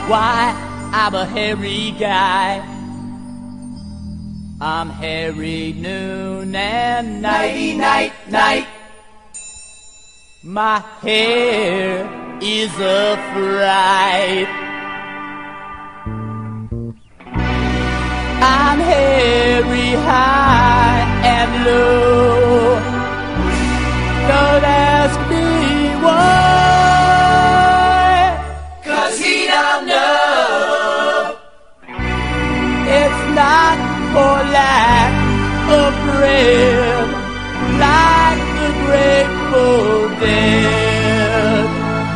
Why, I'm a hairy guy. I'm hairy noon and nighty night, night. My hair is a fright. I'm hairy high and low. Don't ask me why, 'cause he don't know. It's not for lack of bread, like the Grateful Dead.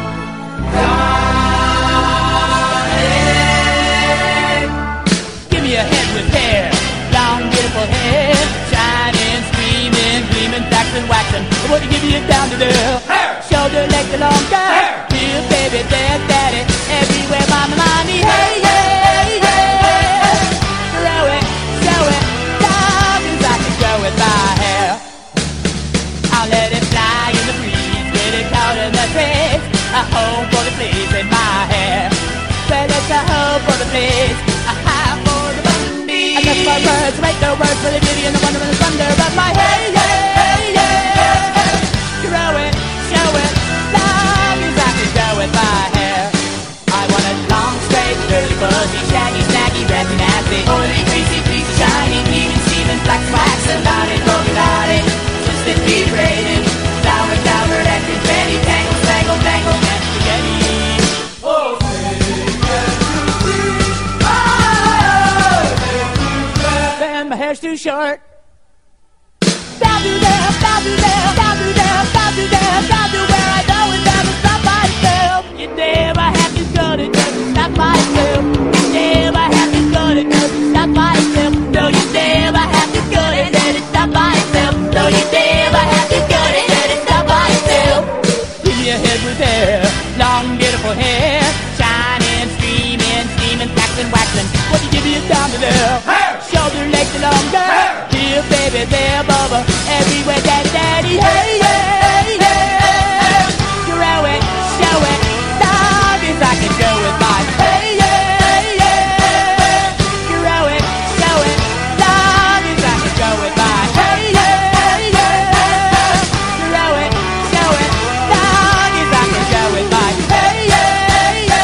Darling, give me a head with hair, long beautiful hair, shining, streaming, gleaming, waxing, waxing. I want to give you down to the hair, shoulder, length, longer. Hair, here, baby, there, daddy, everywhere, mama, mommy. Hey, yeah, yeah. Throw it, show it, long as I can go with my hair. I'll let it fly in the breeze, get it caught in the trees. A home for the fleas in my hair. Well, it's a home for the fleas, a high for the bunnies. I got my words, make no words for the beauty and the wonder and the thunder of my hair. Yeah, yeah. Grow it, show it, long as I can go with my hair. I want it long, straight, curly, fuzzy, shaggy, snaggy, raspy, nasty, oily, greasy, greasy, shiny, even steaming, black, wax, and dotted, polka dotted, twisted, beat braided, flower, flower, and confetti, tangle, tangle, tangle, and spaghetti. Oh, then my hair's too short. Bow to there, bow to there, bow to there, bow to there, bow to where I go and never stop myself. You never have to go to just stop myself. You never have to go to just stop myself. No, you never have to go to just stop myself. No, you never have to go to just stop myself. Give me a head with hair, long beautiful hair, shining, streaming, steaming, waxing, waxing. What you give me a down to there? Hair, shoulder, legs, and longer. Hair, here, baby, there, bubba, everywhere, daddy, daddy. Hey, yeah, yeah. Grow it, show it, long as I can go with my. Hey, yeah, yeah. Grow it, show it, long as I can go with my. Hey, yeah, yeah. Grow it, show it, long as I can go with my. Hey, yeah, yeah.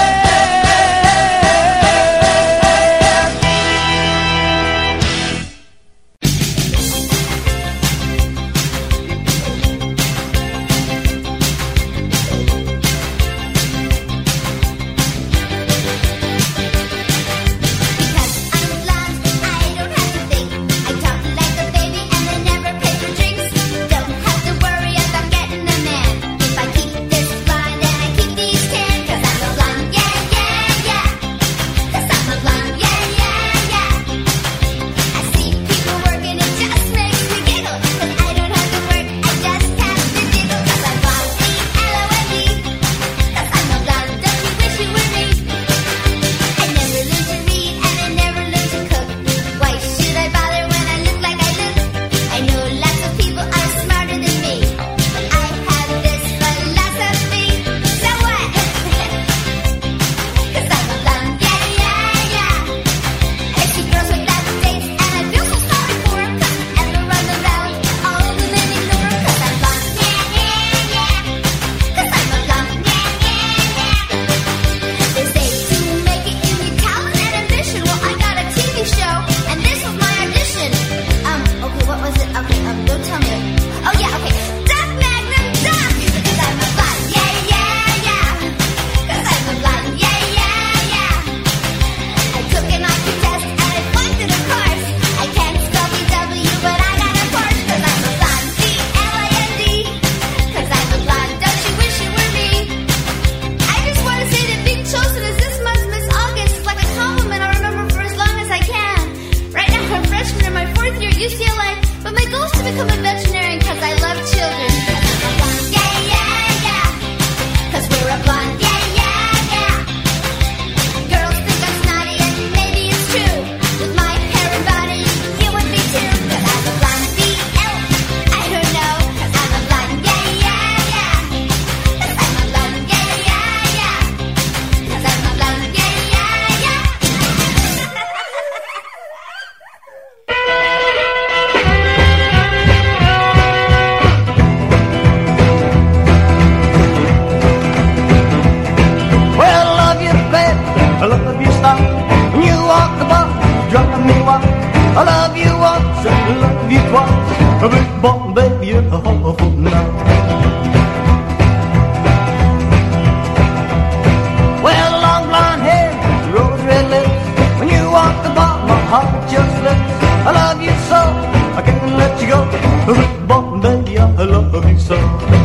awful night. Well, long blonde hair, rose red lips. When you walk the bar, my heart just slips. I love you so, I can't let you go. Ribbon, baby, I love you so.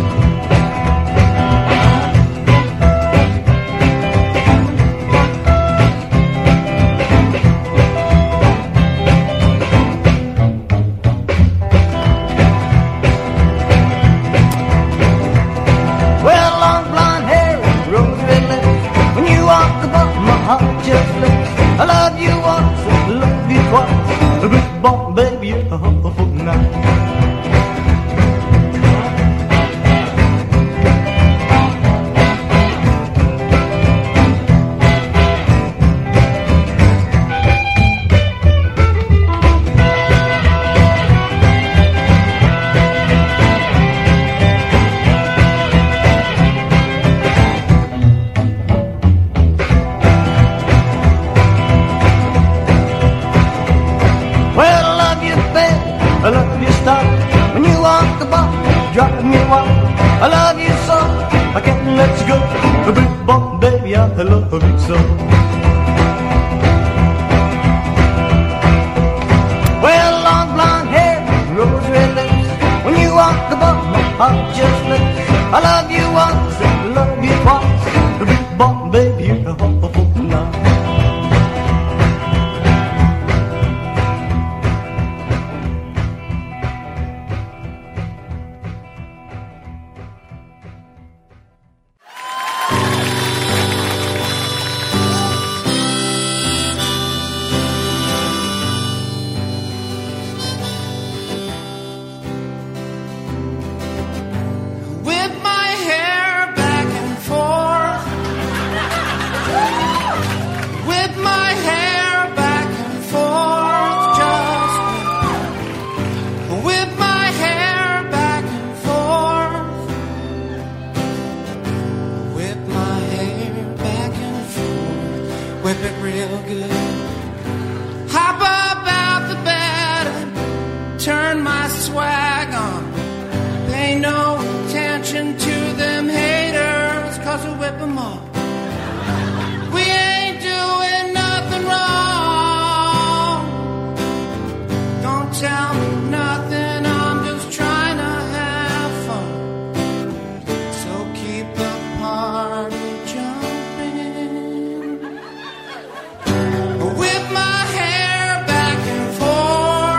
I love you once, I love you twice. Ribbon, baby, you're a awful night. I love you stop when you walk the bar, drive me wild. I love you so, I can't let you go. Ribbon, baby, I love you so. Well, long blonde hair, rose red lips. When you walk the bar, my heart just slips. I love you once, I love you twice. Ribbon, baby, you're a awful night.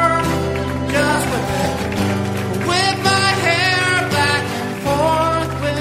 With my hair back and forth.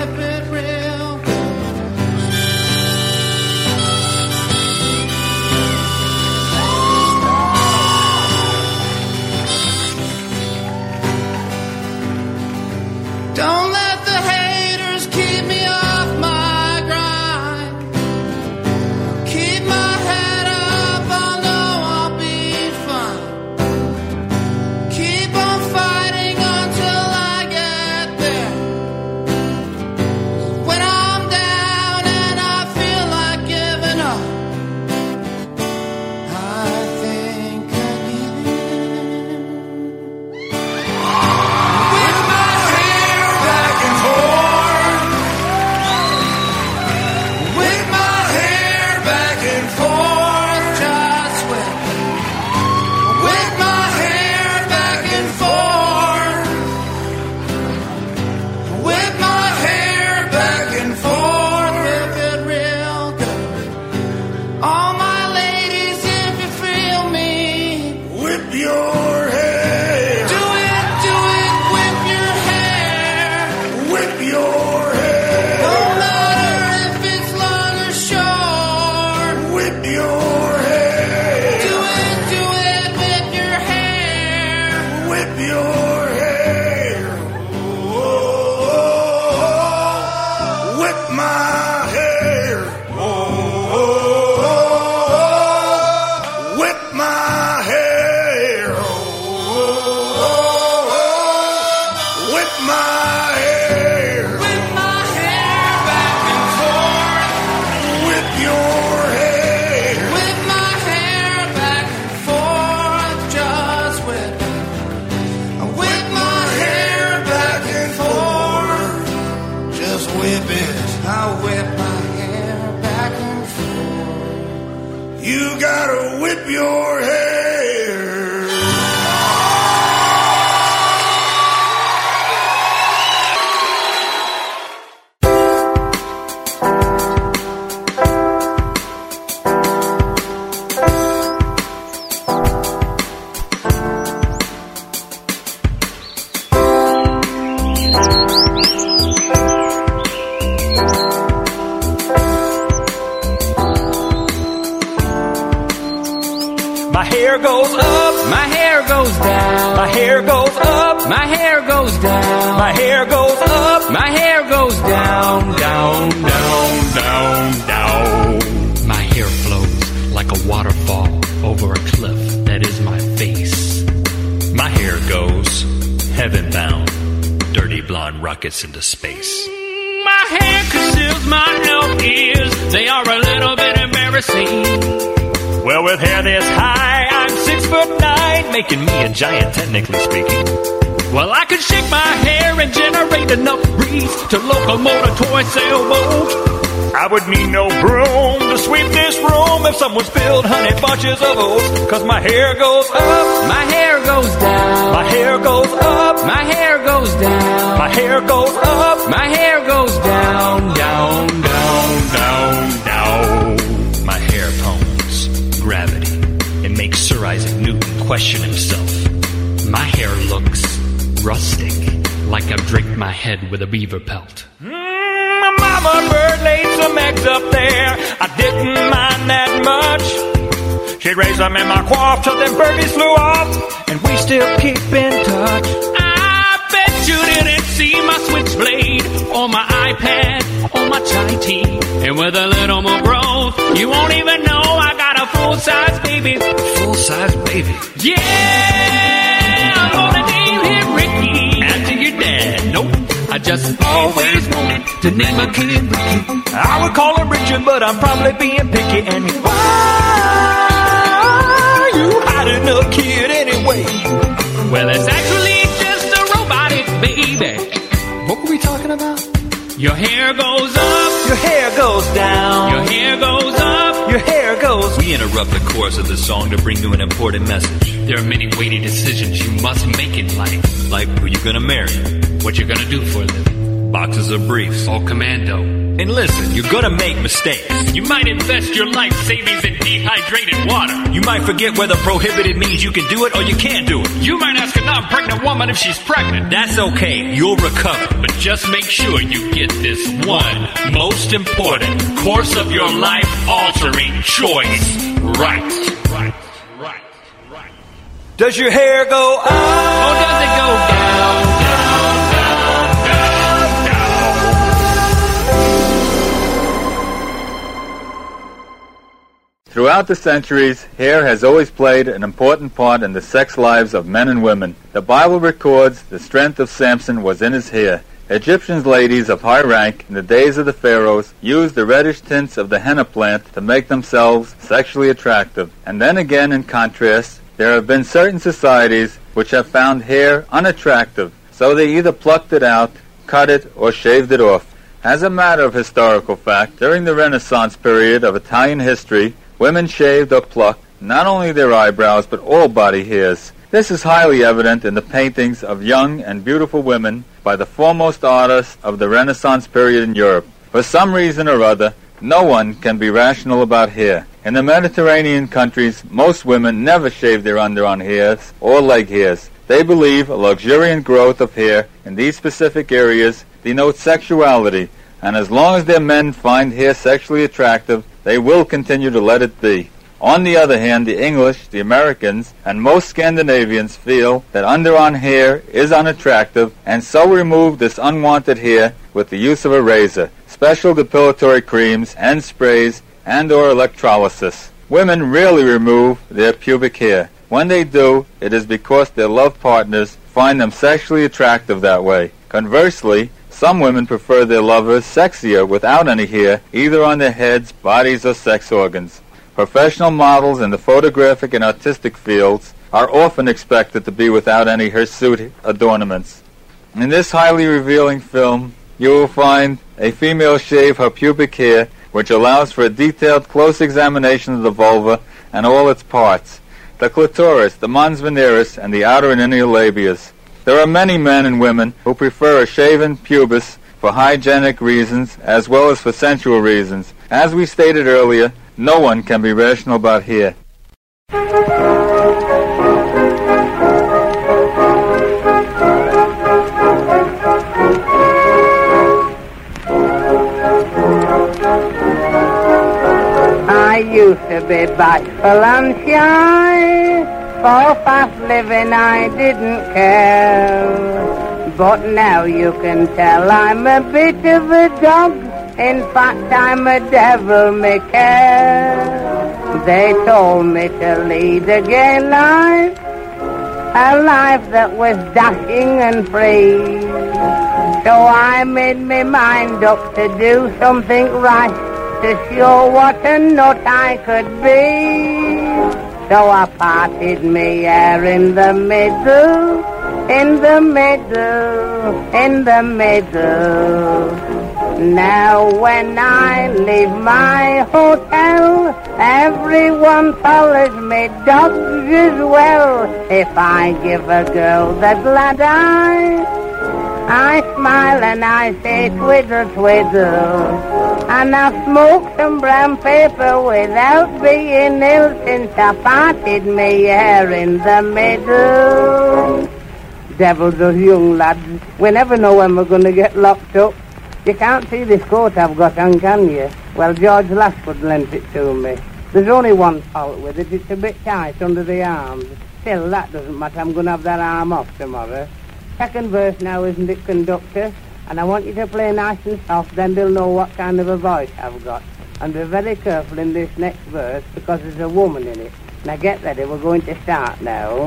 You gotta whip your hair. My hair goes up, my hair goes down. My hair goes up, my hair goes down. My hair goes up, my hair goes down, down, down, down, down. My hair flows like a waterfall over a cliff that is my face. My hair goes heaven-bound, dirty blonde rockets into space. My hair conceals my elf ears, they are a little bit embarrassing. Well, with hair this high, I'm 6'9", making me a giant, technically speaking. Well, I could shake my hair and generate enough breeze to locomote a toy sailboat. I would need no broom to sweep this room if someone spilled honey bunches of oats. Cause my hair goes up, my hair goes down. My hair goes up, my hair goes down. My hair goes up, my hair goes down, down, down, down, down. My hair poems gravity. It makes Sir Isaac Newton question himself. My hair looks rustic, like I've draped my head with a beaver pelt. My mama bird laid some eggs up there. I didn't mind that much. She'd raise them in my quaff till them birdies flew off, and we still keep in touch. I bet you didn't see my switchblade or my iPad or my chai tea. And with a little more growth, you won't even know I got a full-size baby. Full-size baby? Yeah, I'm gonna name him Ricky after your dad. Nope, I just always wanted to name a kid Ricky. I would call him Richard, but I'm probably being picky. And why are you hiding a kid anyway? Well, it's actually just a robotic baby. What were we talking about? Your hair goes up, your hair goes down. Your hair goes up, your hair goes. We interrupt the chorus of the song to bring you an important message. There are many weighty decisions you must make in life. Like who you're gonna marry, what you're gonna do for a living, boxes of briefs, or commando. And listen, you're gonna make mistakes. You might invest your life savings in dehydrated water. You might forget whether prohibited means you can do it or you can't do it. You might ask a non-pregnant woman if she's pregnant. That's okay, you'll recover. But just make sure you get this one most important course of your life altering choice right. Does your hair go up? Or does it go down, down, down, down, down? Throughout the centuries, hair has always played an important part in the sex lives of men and women. The Bible records the strength of Samson was in his hair. Egyptian ladies of high rank in the days of the pharaohs used the reddish tints of the henna plant to make themselves sexually attractive. And then again, in contrast, there have been certain societies which have found hair unattractive, so they either plucked it out, cut it, or shaved it off. As a matter of historical fact, during the Renaissance period of Italian history, women shaved or plucked not only their eyebrows but all body hairs. This is highly evident in the paintings of young and beautiful women by the foremost artists of the Renaissance period in Europe. For some reason or other, no one can be rational about hair. In the Mediterranean countries, most women never shave their underarm hairs or leg hairs. They believe a luxuriant growth of hair in these specific areas denotes sexuality, and as long as their men find hair sexually attractive, they will continue to let it be. On the other hand, the English, the Americans, and most Scandinavians feel that underarm hair is unattractive, and so remove this unwanted hair with the use of a razor, special depilatory creams and sprays, and or electrolysis. Women rarely remove their pubic hair. When they do, it is because their love partners find them sexually attractive that way. Conversely, some women prefer their lovers sexier without any hair, either on their heads, bodies, or sex organs. Professional models in the photographic and artistic fields are often expected to be without any hirsute adornments. In this highly revealing film, you will find a female shave her pubic hair which allows for a detailed, close examination of the vulva and all its parts, the clitoris, the mons veneris, and the outer and inner labias. There are many men and women who prefer a shaven pubis for hygienic reasons as well as for sensual reasons. As we stated earlier, no one can be rational about hair. I used to be bashful and shy, for fast living I didn't care. But now you can tell I'm a bit of a dog, in fact I'm a devil may care. They told me to lead a gay life, a life that was dashing and free. So I made me mind up to do something right, to show what a nut I could be. So I parted me hair in the middle, in the middle, in the middle. Now when I leave my hotel, everyone follows me, dogs as well. If I give a girl the glad eye, I smile and I say twiddle, twiddle. And I've smoked some brown paper without being ill since I parted me hair in the middle. Devils, those young lads, we never know when we're going to get locked up. You can't see this coat I've got on, can you? Well, George Lashford lent it to me. There's only one fault with it, it's a bit tight under the arms. Still, that doesn't matter, I'm going to have that arm off tomorrow. Second verse now, isn't it, conductor? And I want you to play nice and soft, then they'll know what kind of a voice I've got. And be very careful in this next verse, because there's a woman in it. Now get ready, we're going to start now.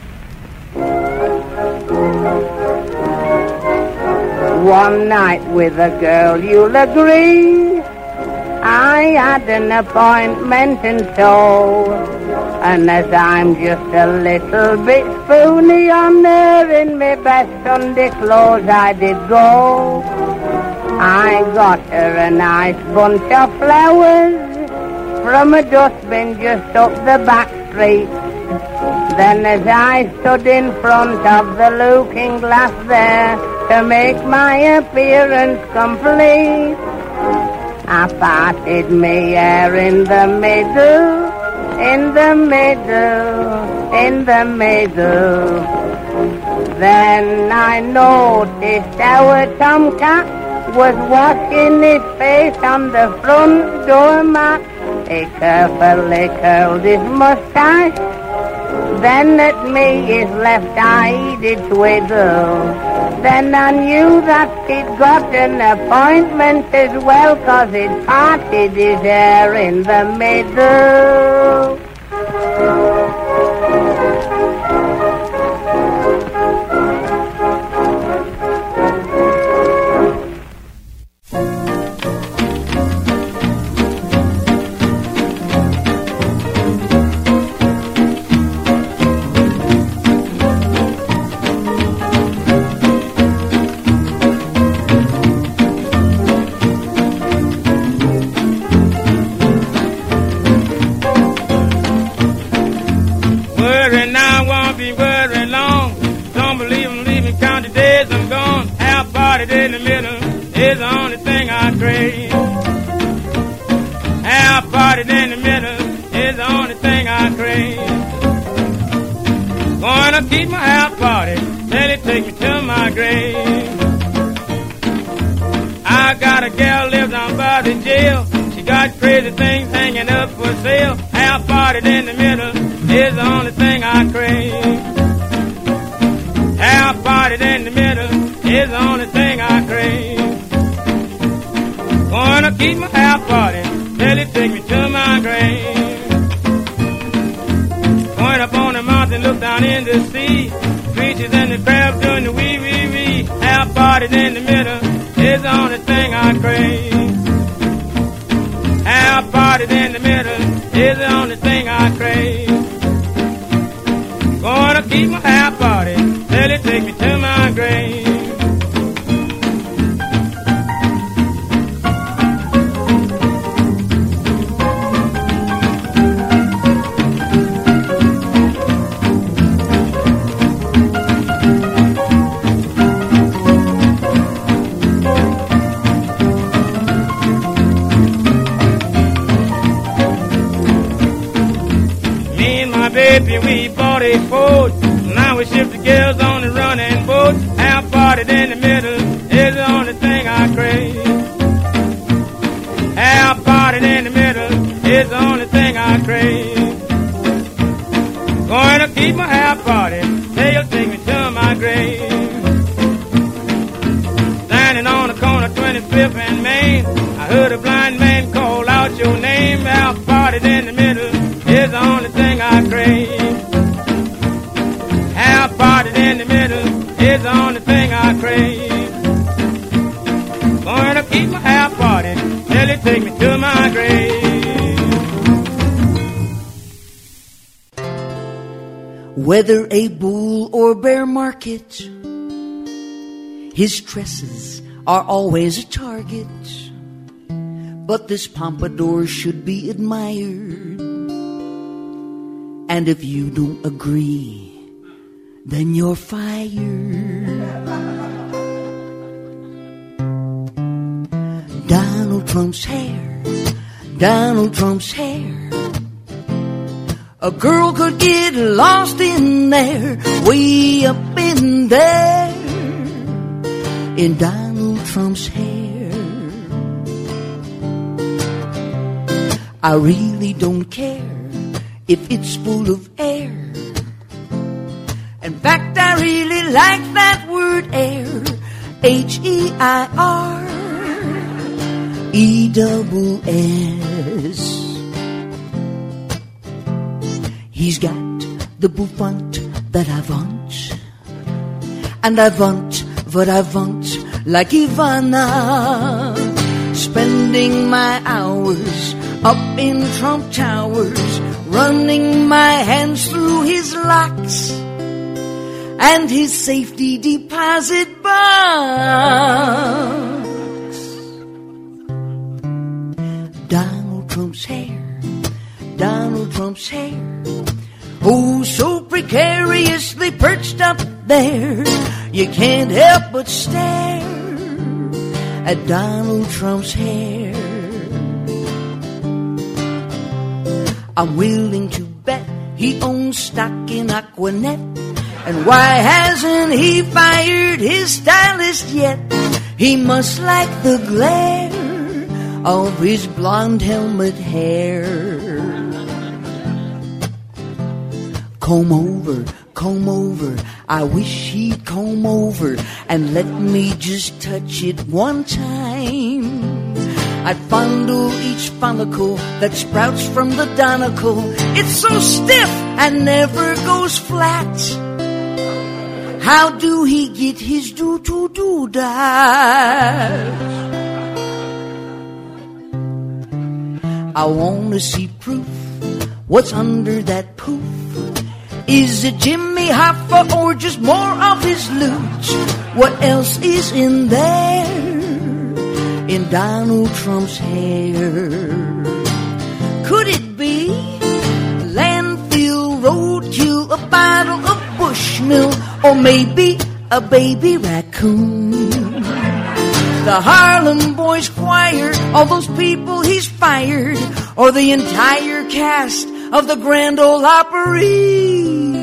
One night with a girl, you'll agree, I had an appointment and so, and as I'm just a little bit spoony on her in my best Sunday clothes I did go. I got her a nice bunch of flowers from a dustbin just up the back street. Then as I stood in front of the looking glass there to make my appearance complete, I parted me hair in the middle, in the middle, in the middle. Then I noticed our tomcat was washing his face on the front doormat. He carefully curled his mustache, then at me his left eye did twiddle. Then I knew that he'd got an appointment as well, 'cause he'd parted his hair in the middle. In the middle is the only thing I crave. Have parties in the middle is the only thing I crave. Gonna keep my house party till it take me to my grave. I got a gal lives on by the jail. She got crazy things hanging up for sale. Have parties in the middle is the only thing I crave. Have parties in the middle is the only thing I crave. Gonna keep my house party till it take me to my grave. Going up on the mountain, look down in the sea. Creatures and the crabs doing the wee, wee, wee. House parties in the middle is the only thing I crave. House parties in the middle is the only thing I crave. Gonna keep my house party till it take me to my grave. baby, we bought a boat. Now we ship the girls on the running boat. Have parties in the middle is the only thing I crave. Have parties in the middle is the only thing I crave. Going to keep my half party, they'll take me to my grave. Standing on the corner, 25th and Main, I heard a blind man call out your name. Half parties in the middle is the only thing I crave. Half parties in the middle is the only thing I crave. Going to keep my half party till it take me to my grave. Whether a bull or bear market, his tresses are always a target. But this pompadour should be admired. And if you don't agree, then you're fired. Donald Trump's hair, Donald Trump's hair. A girl could get lost in there, way up in there, in Donald Trump's hair. I really don't care if it's full of air. In fact, I really like that word air, H-E-I-R-E-S-S. He's got the bouffant that I want, and I want what I want like Ivana. Spending my hours up in Trump Towers, running my hands through his locks and his safety deposit box. Donald Trump's hair, Donald Trump's hair, oh, so precariously perched up there, you can't help but stare at Donald Trump's hair. I'm willing to bet he owns stock in Aquanet. And why hasn't he fired his stylist yet? He must like the glare of his blonde helmet hair. Comb over, I wish he'd comb over and let me just touch it one time. I'd fondle each follicle that sprouts from the donacle. It's so stiff and never goes flat. How do he get his do-to-do-das? I wanna see proof. What's under that poof? Is it Jimmy Hoffa or just more of his loot? What else is in there? In Donald Trump's hair? Could it be landfill, roadkill, a bottle of Bushmill, or maybe a baby raccoon? The Harlem Boys Choir, all those people he's fired, or the entire cast of the Grand Ole Opry?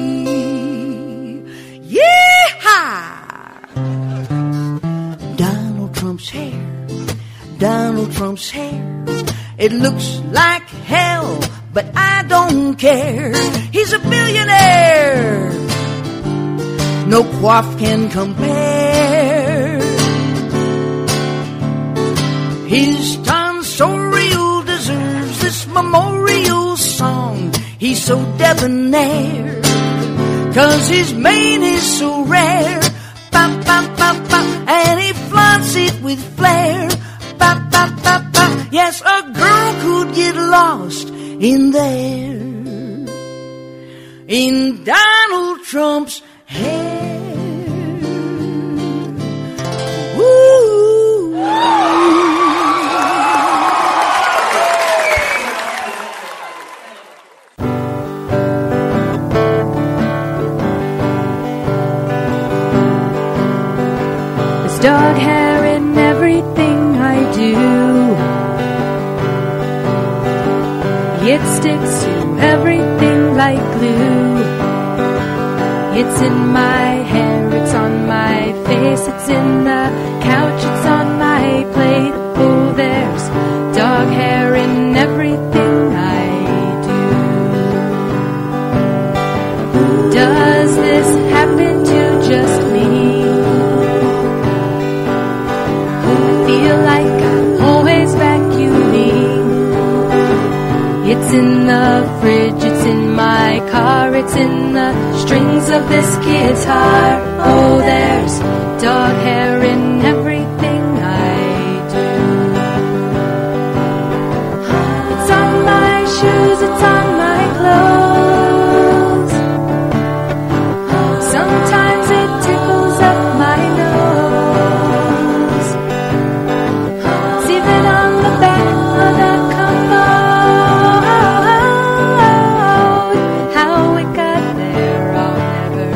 Yeehaw! Donald Trump's hair, Donald Trump's hair. It looks like hell, but I don't care. He's a billionaire. No quaff can compare. His tonsorial deserves this memorial song. He's so debonair, 'cause his mane is so rare. Bop, bop, bop, bop, and he flaunts it with flair. Bop, bop, bop, bop. Yes, a girl could get lost in there, in Donald Trump's hair. Woo! There's dog hair in everything I do. It sticks to everything like glue. It's in my hair, it's on my face, it's in the couch, it's on my plate. Oh, there's dog hair in everything I do. Does this happen to just me? I feel like I'm always vacuuming. It's in the fridge, it's in my car, it's in the strings of this guitar. Oh, there's dog hair in everything I do. It's on my shoes, it's on my clothes. Sometimes it tickles up my nose. It's even on the back of the commode. How it got there, I'll never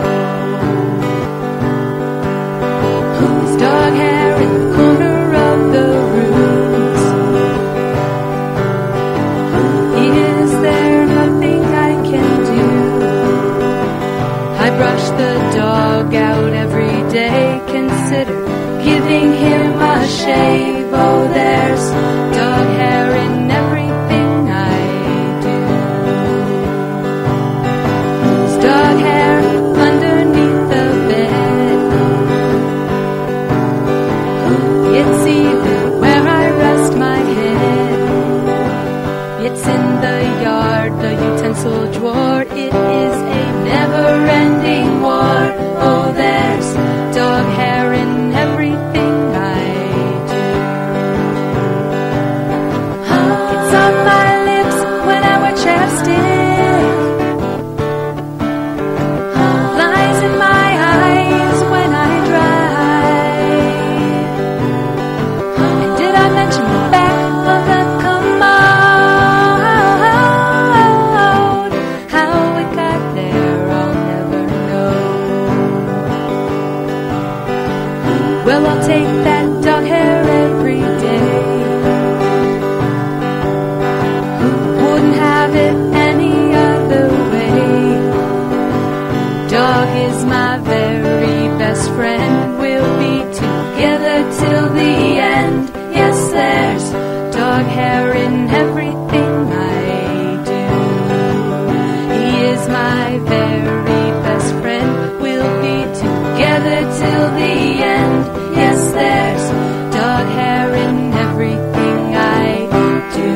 know. Who's dog hair in the corner of the rooms? Is there nothing I can do? I brush the dog out every day, consider giving him a shave. Oh, there's dog hair in everything I do. There's dog hair underneath the bed. It's even where I rest my head. It's in the yard, the utensil drawer. It is a never-ending war. Oh, there's dog hair in everything I do. It's on my lips when I wear chapstick. Lies in my eyes when I drive. And did I mention the back of the commode? How it got there, I'll never know. Well, I'll take that dog hair every day. Wouldn't have it any other way. Dog is my very best friend. We'll be together till the end. Yes, there's dog hair in everything I do. He is my very best friend. We'll be together till the end. Yes, there's dog hair in everything I do.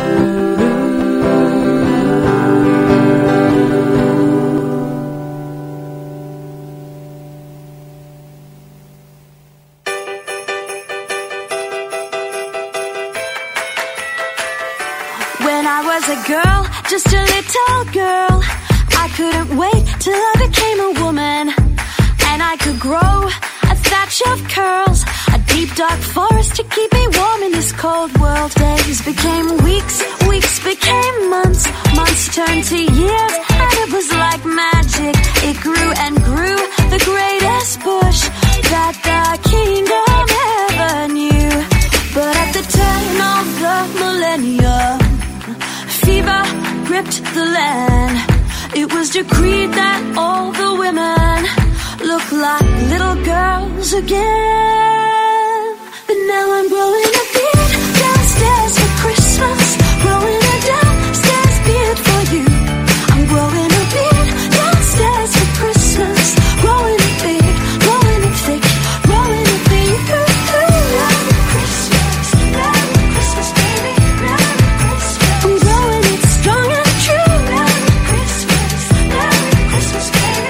When I was a girl, just a little girl, I couldn't wait till I became a woman. And I could grow a thatch of curls, a deep dark forest to keep me warm in this cold world. Days became weeks, weeks became months, months turned to years, and it was like magic. It grew and grew, the greatest bush that the kingdom ever knew. But at the turn of the millennium, fever gripped the land. It was decreed that all the women look like little girls again. But now I'm growing a beard downstairs for Christmas, growing a downstairs beard for you. I'm growing a beard downstairs for Christmas, growing it big, growing it thick, growing it big. Merry Christmas, Merry Christmas, baby, Merry Christmas. I'm growing it strong and true. Merry Christmas, Merry Christmas, baby.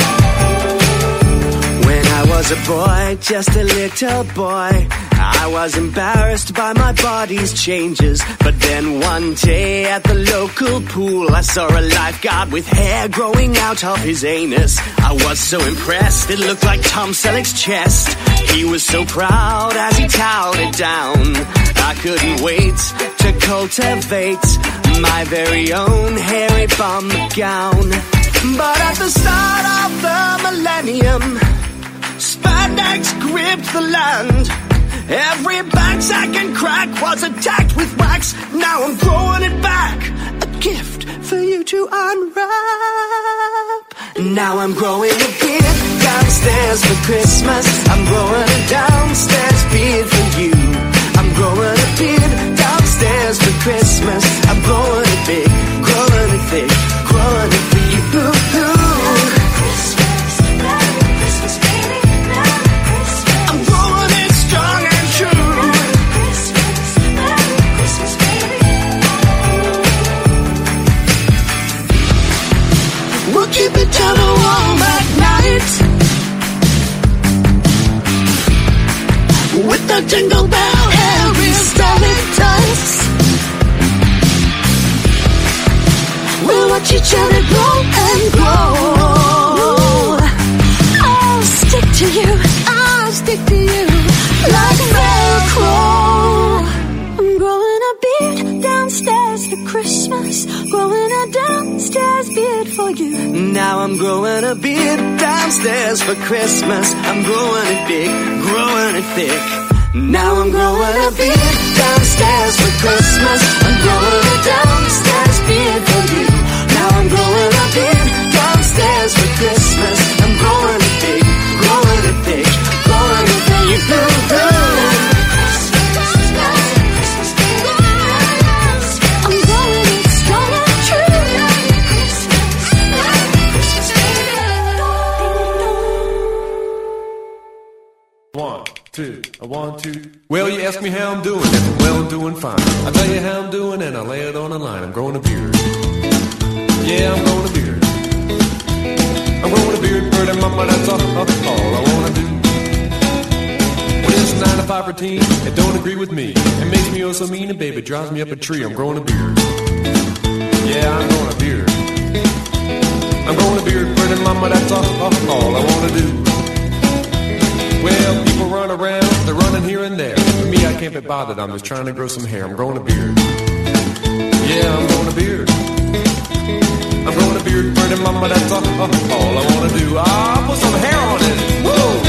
When I was a boy, just a little boy, I was embarrassed by my body's changes. But then one day at the local pool, I saw a lifeguard with hair growing out of his anus. I was so impressed, it looked like Tom Selleck's chest. He was so proud as he toweled it down. I couldn't wait to cultivate my very own hairy bum gown. But at the start of the millennium, spandex gripped the land. Every backsack and crack was attacked with wax. Now I'm growing it back, a gift for you to unwrap. Now I'm growing a beard downstairs for Christmas. I'm growing a downstairs beard for you. I'm growing a beard downstairs for Christmas. I'm growing it big, growing it thick, growing it for you. I'm growing it strong and true. We'll keep each other warm at night with the jingle bell every static touch. We'll watch each other grow and grow. I'll stick to you, I'll stick to you like Velcro. I'm growing a beard downstairs for Christmas, growing a downstairs beard for you. Now I'm growing a beard downstairs for Christmas. I'm growing it big, growing it thick. Now I'm growing a beard downstairs for Christmas. I'm growing a downstairs beard for you. Now I'm growing a beard downstairs for Christmas. I'm growing it big, growing it thick, growing it for you. I'm growing it strong and true. 1, 2, 1, 2. Well, you ask me how I'm doing, and well, I'm doing fine. I tell you how I'm doing, and I lay it on the line. I'm growing a beard. Yeah, I'm growing a beard. I'm growing a beard, bird and mama, that's all I wanna do. When it's a 9 to 5 routine, it don't agree with me. It makes me oh so mean, and baby, drives me up a tree. I'm growing a beard. Yeah, I'm growing a beard. I'm growing a beard, bird and mama, that's all I wanna do. Well, people run around, they're running here and there. For me, I can't be bothered, I'm just trying to grow some hair. I'm growing a beard. Yeah, I'm growing a beard. I'm growing a beard, bird and mama, that's all I wanna do. Ah, put some hair on it. Whoa!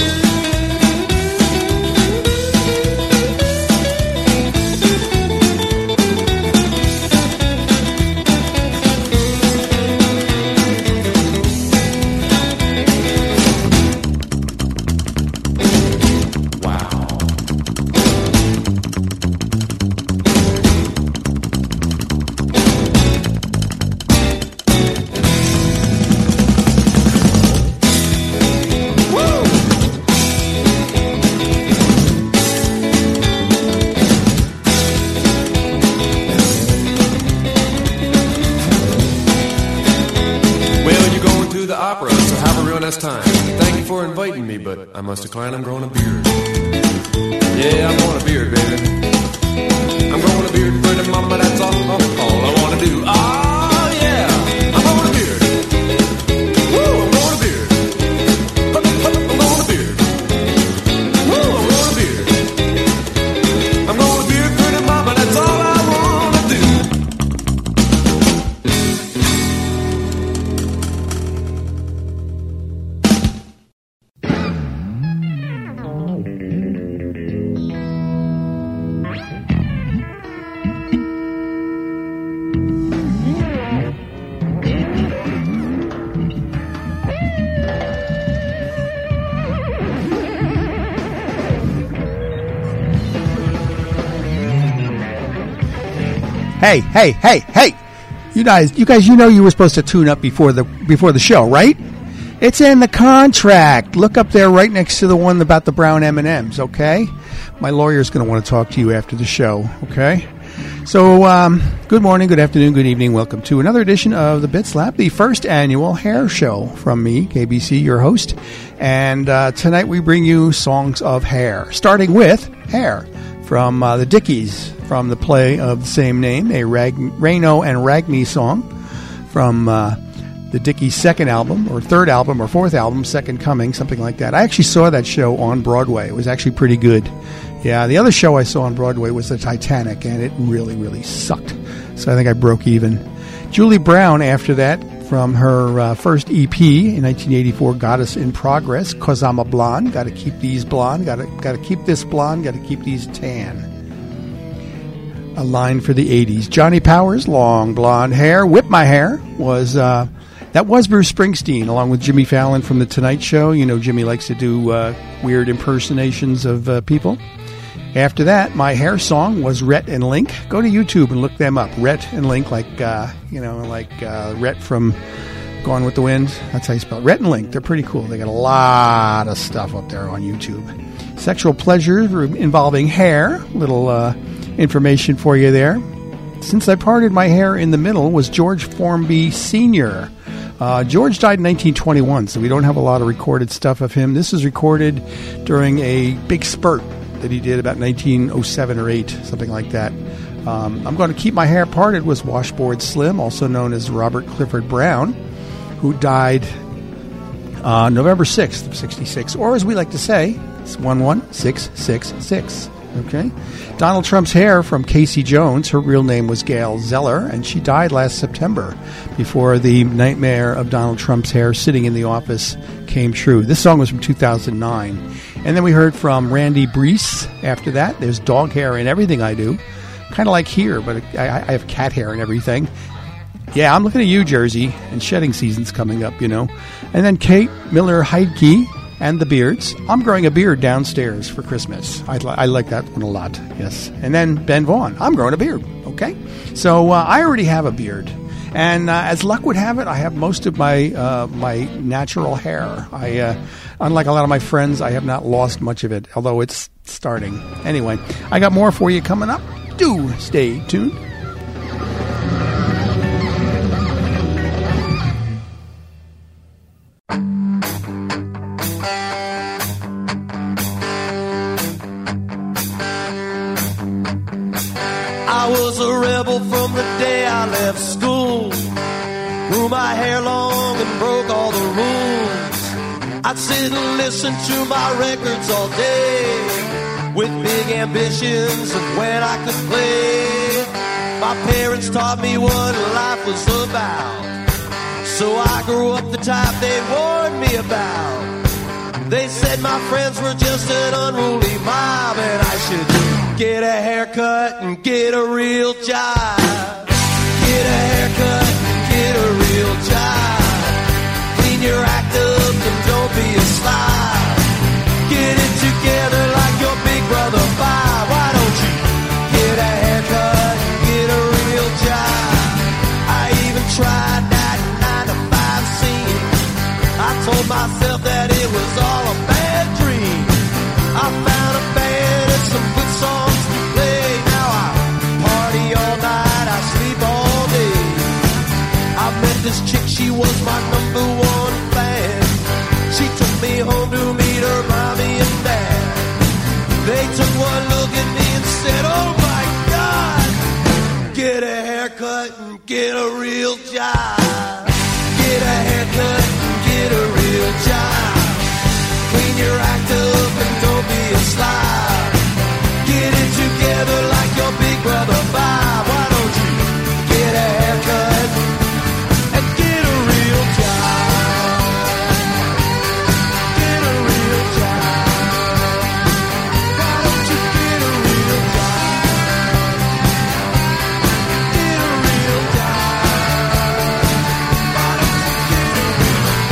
Time. Thank you for inviting me, but I must decline. I'm growing a beard. Yeah, I'm growing a beard, baby. I'm growing a beard, bird and mama, that's all I wanna do. Oh yeah, I'm growing a beard. Woo, I'm growing a beard. I'm growing a beard. Woo, I'm growing a beard. I'm growing a beard, bird and mama, that's all I wanna do. Hey! You guys, you know you were supposed to tune up before the show, right? It's in the contract. Look up there right next to the one about the brown M&Ms, okay? My lawyer's going to want to talk to you after the show, okay? So, good morning, good afternoon, good evening. Welcome to another edition of the Bit Slap, the first annual hair show from me, KBC, your host. And tonight we bring you songs of hair, starting with Hair from the Dickies, from the play of the same name, a Reno and Ragni song from the Dickies' second album, or third album, or fourth album, Second Coming, something like that. I actually saw that show on Broadway. It was actually pretty good. Yeah, the other show I saw on Broadway was The Titanic, and it really, really sucked. So I think I broke even. Julie Brown, after that, from her first EP in 1984, Goddess in Progress, 'Cause I'm a Blonde, Gotta Keep These Blonde, Gotta Keep This Blonde, Gotta Keep These Tan. A line for the 80s. Johnny Powers, Long Blonde Hair. Whip My Hair was, that was Bruce Springsteen, along with Jimmy Fallon from The Tonight Show. You know, Jimmy likes to do weird impersonations of people. After that, My Hair song was Rhett and Link. Go to YouTube and look them up. Rhett and Link, like Rhett from Gone with the Wind. That's how you spell it. Rhett and Link. They're pretty cool. They got a lot of stuff up there on YouTube. Sexual pleasures involving hair. Little information for you there. Since I Parted My Hair in the Middle was George Formby Sr. George died in 1921, so we don't have a lot of recorded stuff of him. This was recorded during a big spurt that he did about 1907 or 8, something like that. I'm Going to Keep My Hair Parted was Washboard Slim, also known as Robert Clifford Brown, who died November 6th of 66, or as we like to say, it's 11666. Okay. Donald Trump's hair from Casey Jones. Her real name was Gail Zeller, and she died last September before the nightmare of Donald Trump's hair sitting in the office came true. This song was from 2009. And then we heard from Randy Brees after that. There's Dog Hair in Everything I Do. Kind of like here, but I have cat hair and everything. Yeah, I'm looking at you, Jersey, and shedding season's coming up, you know. And then Kate Miller-Heidke and the Beards. I'm growing a beard downstairs for Christmas. I like that one a lot, yes. And then Ben Vaughn. I'm growing a beard, okay? So I already have a beard. And as luck would have it, I have most of my my natural hair. Unlike a lot of my friends, I have not lost much of it, although it's starting. Anyway, I got more for you coming up. Do stay tuned. I was a rebel from the day I left school. Grew my hair long and broke all the rules. I'd sit and listen to my records all day, with big ambitions of when I could play. My parents taught me what life was about, so I grew up the type they warned me about. They said my friends were just an unruly mob, and I should get a haircut and get a real job. Get a haircut and get a real job. Clean your act up and don't be a slob. Get it together like your big brother Bob. Why don't you get a haircut and get a real job? I even tried that 9-to-5 scene. I told myself that it was all a bad dream. I found a band and some good songs to play. Now I party all night, I sleep all day. I met this chick, she was my number one fan. She took me home to meet her mommy and dad. They took one look at me and said, oh my God, get a haircut and get a real job. Get a haircut and get a real job. Clean your act up and don't be a slob. Get it together like your big brother Bob. Why don't you get a haircut and get a real job? Get a real job. Why don't you get a real job? Get a real job. Why don't you get a real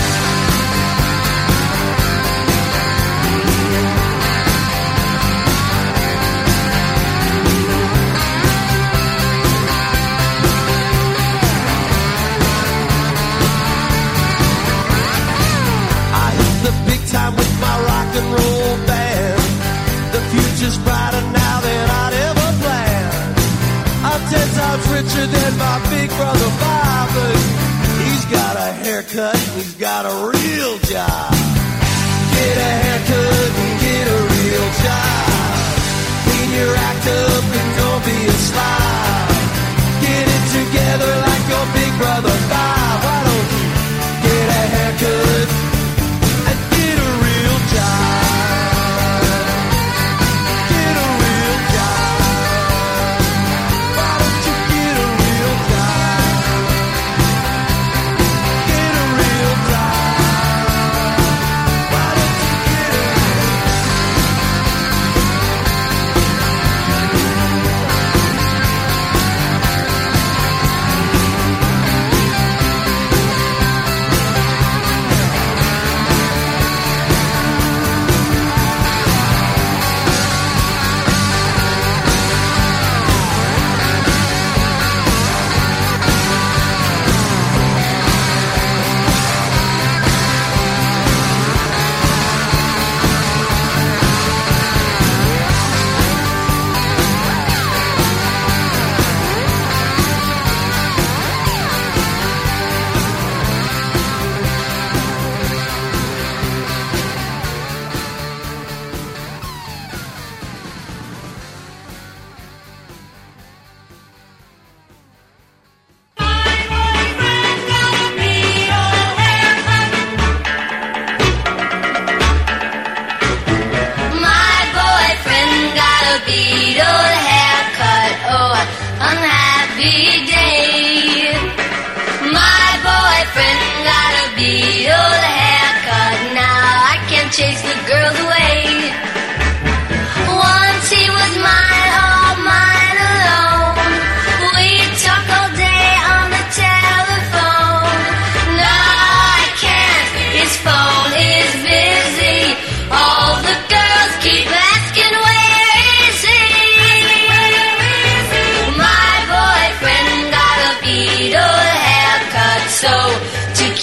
the big time with my rock and roll band. The future's brighter now than I'd ever planned. I'm 10 times richer than my big brother Bob, but he's got a haircut and he's got a real job. Get a haircut and get a real job. Clean your act up and don't be a slob. Get it together like your big brother Bob. Why don't you get a haircut and get a real job? Get a real job. Why don't you get a real job? Get a real job.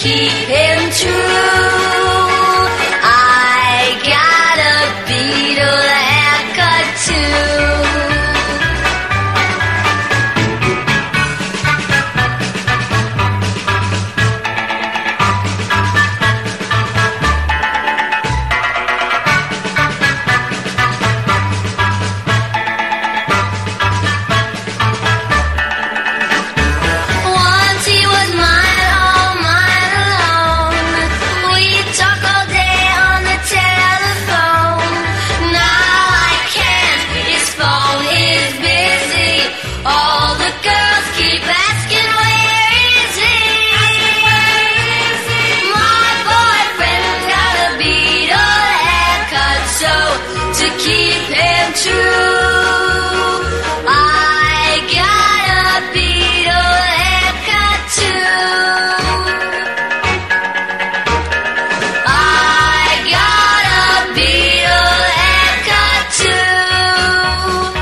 keep him true. I got a Beatle haircut too. Once he was mine, all mine alone. We'd talk all day on the telephone. Now I can't, his phone is busy. All the girls keep asking where is he? My boyfriend got a Beatle haircut, so to keep him true, I got a Beatle haircut too. I got a Beatle haircut too.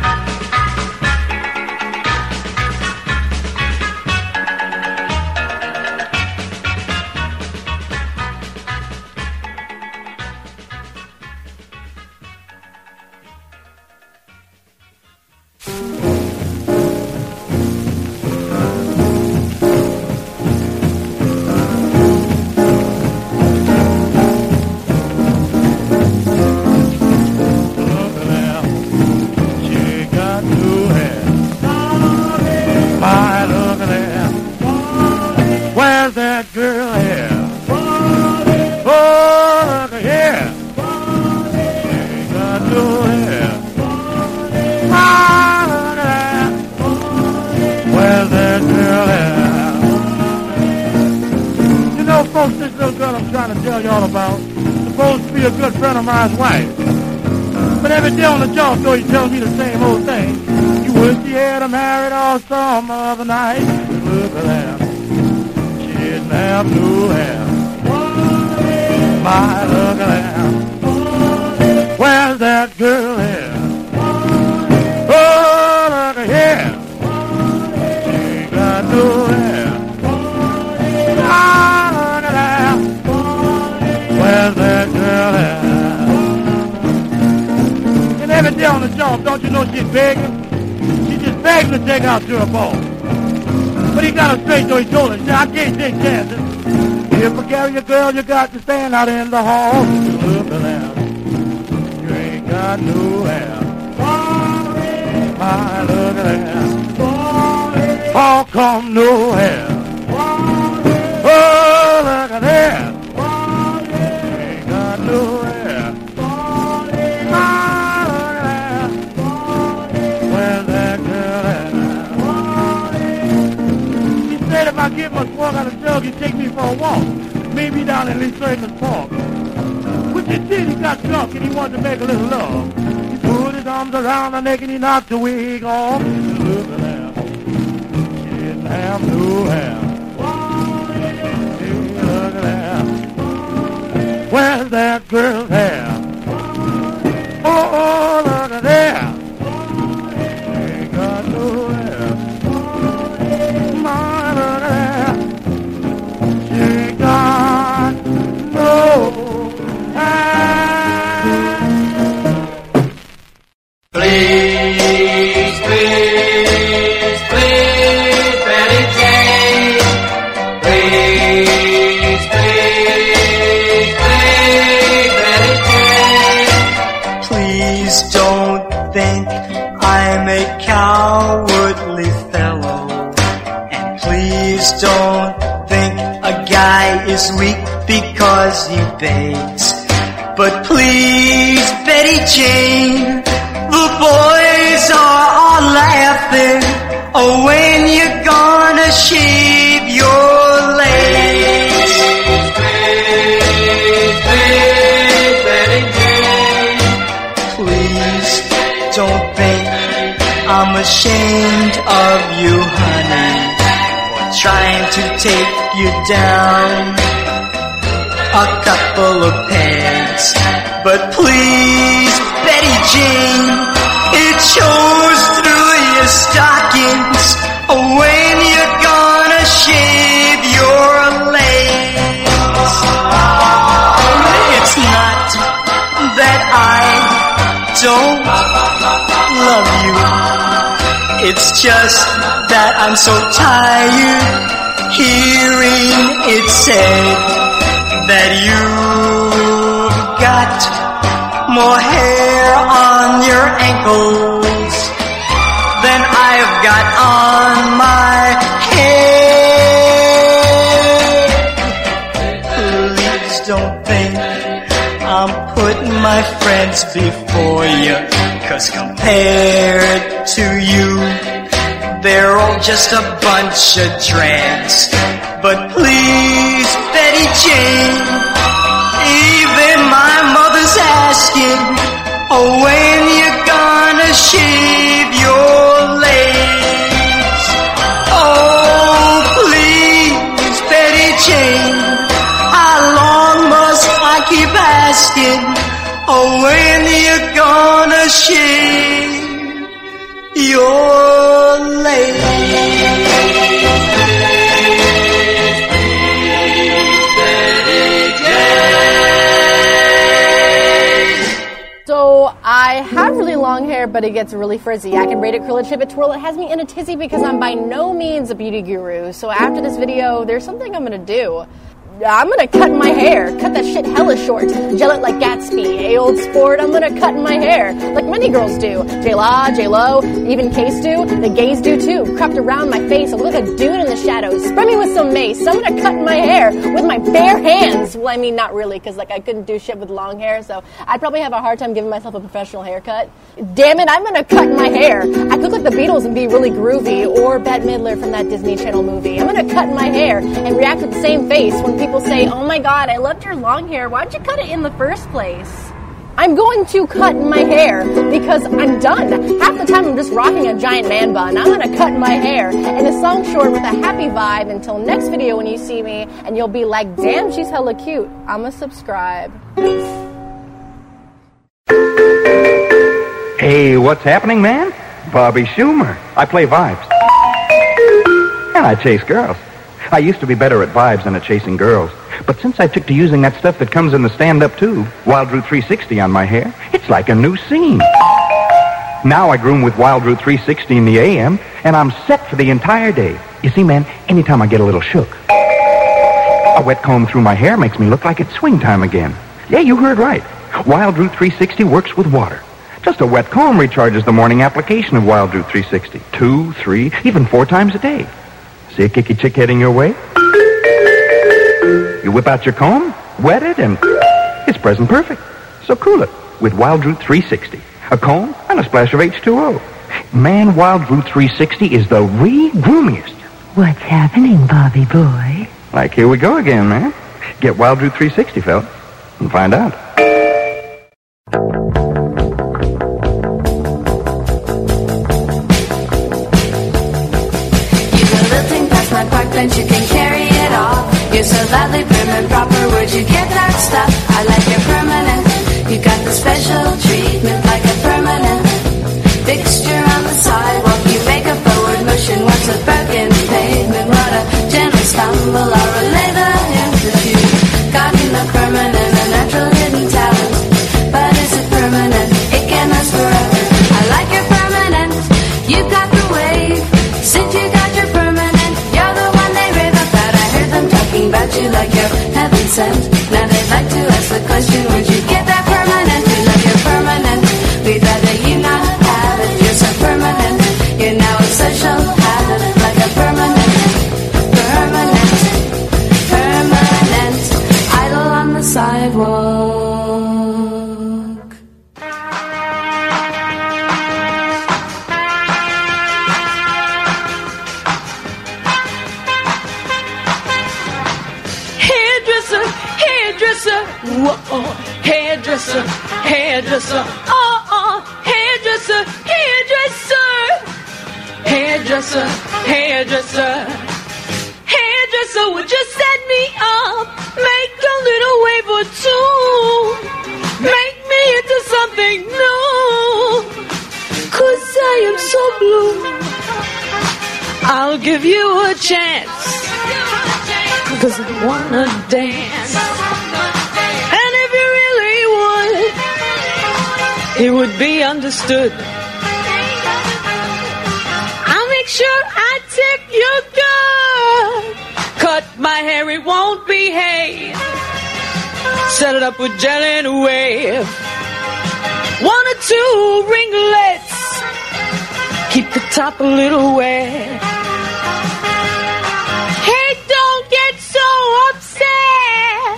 She got new hair. My, look at that. Where's that girl here? Oh, look at here. She got new hair. My, look at that. Where's that girl here? You know, folks, this little girl I'm trying to tell y'all about is supposed to be a good friend of mine's wife. But every day on the job, though, he tells me the same old thing. You wish you had married all some other night. Look at that. She didn't have new hair. My, look at that. Where's that girl here? Oh, look at here. She got new hair. My, look at that. Where's that girl here? Every day on the job, don't you know she's begging? She's just begging to take out to a ball. But he got her straight, so he told her, he said, I can't take chances. If I carry a girl, you got to stand out in the hall. Look at that. You ain't got no hair. My, look at that. How come no hair? Oh, look at that. You ain't got no hair. If I get my squawk out of jug, you take me for a walk. Maybe down in Lee Circus Park. With your did, he got drunk and he wanted to make a little love. He put his arms around her neck and he knocked the wig off. Look at that. She didn't have no hair. Hey, look at that. Where's that girl's hair? Oh, look at that. She ain't got no hair. Please, please, please, Betty Jane. Please, please, please, Betty Jane. Please don't think I'm a cowardly fellow. And please don't think a guy is weak because he begs. But please, Betty Jane, the boys are all laughing. Oh, when you're gonna shave your legs. Please, please, Betty Jane. Please don't think I'm ashamed of you, honey, or trying to take you down a couple of pegs. But please, Betty Jane, it shows through your stockings. Oh, when you're gonna shave your legs. don't love you. It's just that I'm so tired hearing it said that you've got more hair on your ankles than I've got on my head. Please don't think I'm putting my friends before you, 'cause compared to you, they're all just a bunch of tramps. But please, Betty Jane, even my mother's asking, oh, when you gonna shave your legs? Oh, please, Betty Jane, how long must I keep asking? Oh, when you gonna shave your legs? So I have really long hair, but it gets really frizzy. I can braid it, curl it, shape it, twirl it. It has me in a tizzy because I'm by no means a beauty guru. So after this video, there's something I'm gonna do. I'm gonna cut my hair. Cut that shit hella short. Gel it like Gatsby. Hey, old sport, I'm gonna cut my hair. Like many girls do. J-La, J-Lo, even Case do. The gays do too. Cropped around my face. I look like a dude in the shadows. Spray me with some mace. I'm gonna cut my hair with my bare hands. Well, I mean, not really, because like I couldn't do shit with long hair, so I'd probably have a hard time giving myself a professional haircut. Damn it, I'm gonna cut my hair. I could look like the Beatles and be really groovy, or Bette Midler from that Disney Channel movie. I'm gonna cut my hair and react with the same face when people say, oh my god, I loved your long hair. Why'd you cut it in the first place? I'm going to cut my hair because I'm done. Half the time I'm just rocking a giant man bun. I'm gonna cut my hair and a song short with a happy vibe until next video when you see me and you'll be like, damn, she's hella cute. I'ma subscribe. Hey, what's happening, man? Bobby Schumer. I play vibes. And I chase girls. I used to be better at vibes than at chasing girls. But since I took to using that stuff that comes in the stand-up tube, Wild Root 360 on my hair, it's like a new scene. Now I groom with Wild Root 360 in the AM, and I'm set for the entire day. You see, man, anytime I get a little shook, a wet comb through my hair makes me look like it's swing time again. Yeah, you heard right. Wild Root 360 works with water. Just a wet comb recharges the morning application of Wild Root 360. 2, 3, even 4 times a day. See a kicky chick heading your way? You whip out your comb, wet it, and it's present perfect. So cool it with Wild Root 360. A comb and a splash of H2O. Man, Wild Root 360 is the re-groomiest. What's happening, Bobby boy? Like, here we go again, man. Get Wild Root 360, fella, and find out. Bench, you can carry it off. You're so loudly prim and proper. Where'd you get that stuff? I like your permanent. You got the special treatment like a permanent fixture on the sidewalk. You make a forward motion, watch the broken pavement. What a gentle stumble or a leather hint that you got in the permanent, a natural hidden talent. But is it permanent? It can last forever. I like your permanent. You got the wave. Since you got your permanent, you're the one they rave about. I heard them talking about you like you're heaven sent. Now they'd like to ask the question, where'd you get that permanent? We love your permanent. We'd rather you not have it. You're so permanent. You're now a social habit, like a permanent, idle on the sidewalk. Whoa, hairdresser, hairdresser, hairdresser, hairdresser, hairdresser, hairdresser, hairdresser, would you set me up? Make a little wave or two, make me into something new, 'cause I am so blue. I'll give you a chance, 'cause I wanna dance. it would be understood. I'll make sure I take your gun. Cut my hair, it won't behave. Set it up with gel and a wave. 1 or 2 ringlets. Keep the top a little wet. Hey, don't get so upset.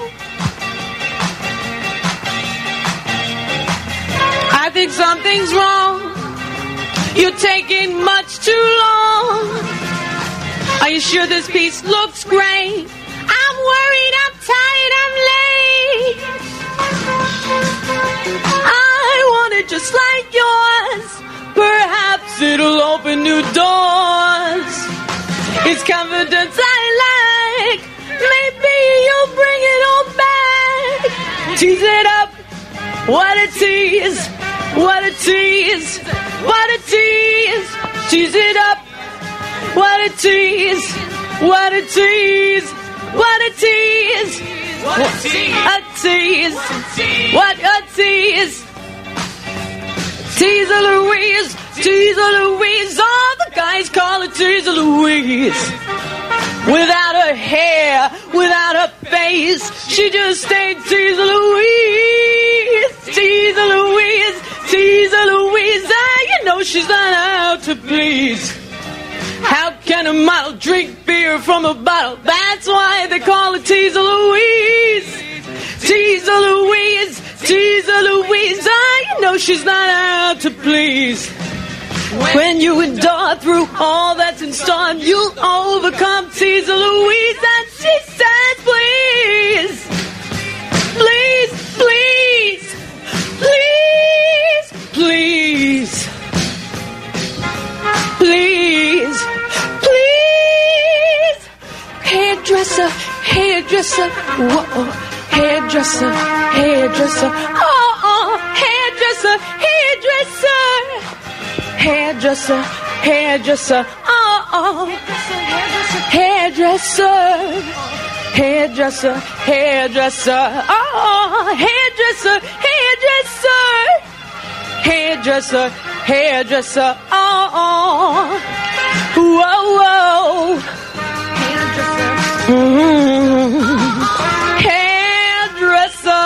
I think something's wrong. You're taking much too long. Are you sure this piece looks great? I'm worried, I'm tired, I'm late. I want it just like yours. Perhaps it'll open new doors. It's confidence I like. Maybe you'll bring it all back. Tease it up. What a tease. What a tease. What a tease. Tease it up. What a tease. What a tease. What a tease. What a tease. What a tease. Teaser Louise. Teaser Louise. All the guys call her Teaser Louise. Without her hair, without her face, she just stayed Teaser Louise. Teaser Louise. Teaser Louise. You know she's not out to please. How can a model drink beer from a bottle? That's why they call her Teaser Louise. Teaser Louise. Teaser Louise. You know she's not out to please. When you endure through all that's in store, you'll overcome. Teaser Louise, and she says, please, please, please, please, please, please, please. Hairdresser, hairdresser, whoa, hairdresser, hairdresser, oh, hairdresser, hairdresser. Hairdresser, hairdresser, oh, hairdresser, hairdresser, hairdresser, oh, hairdresser, hairdresser, hairdresser, hairdresser, oh, whoa, whoa, hairdresser.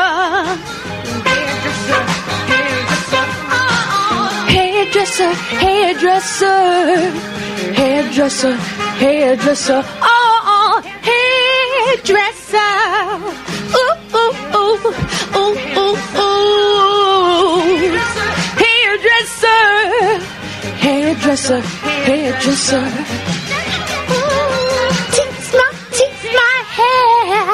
Hairdresser, hairdresser, hairdresser, hairdresser, oh, hairdresser, ooh, ooh, ooh, ooh, ooh, ooh, hairdresser, hairdresser, hairdresser, tease my hair,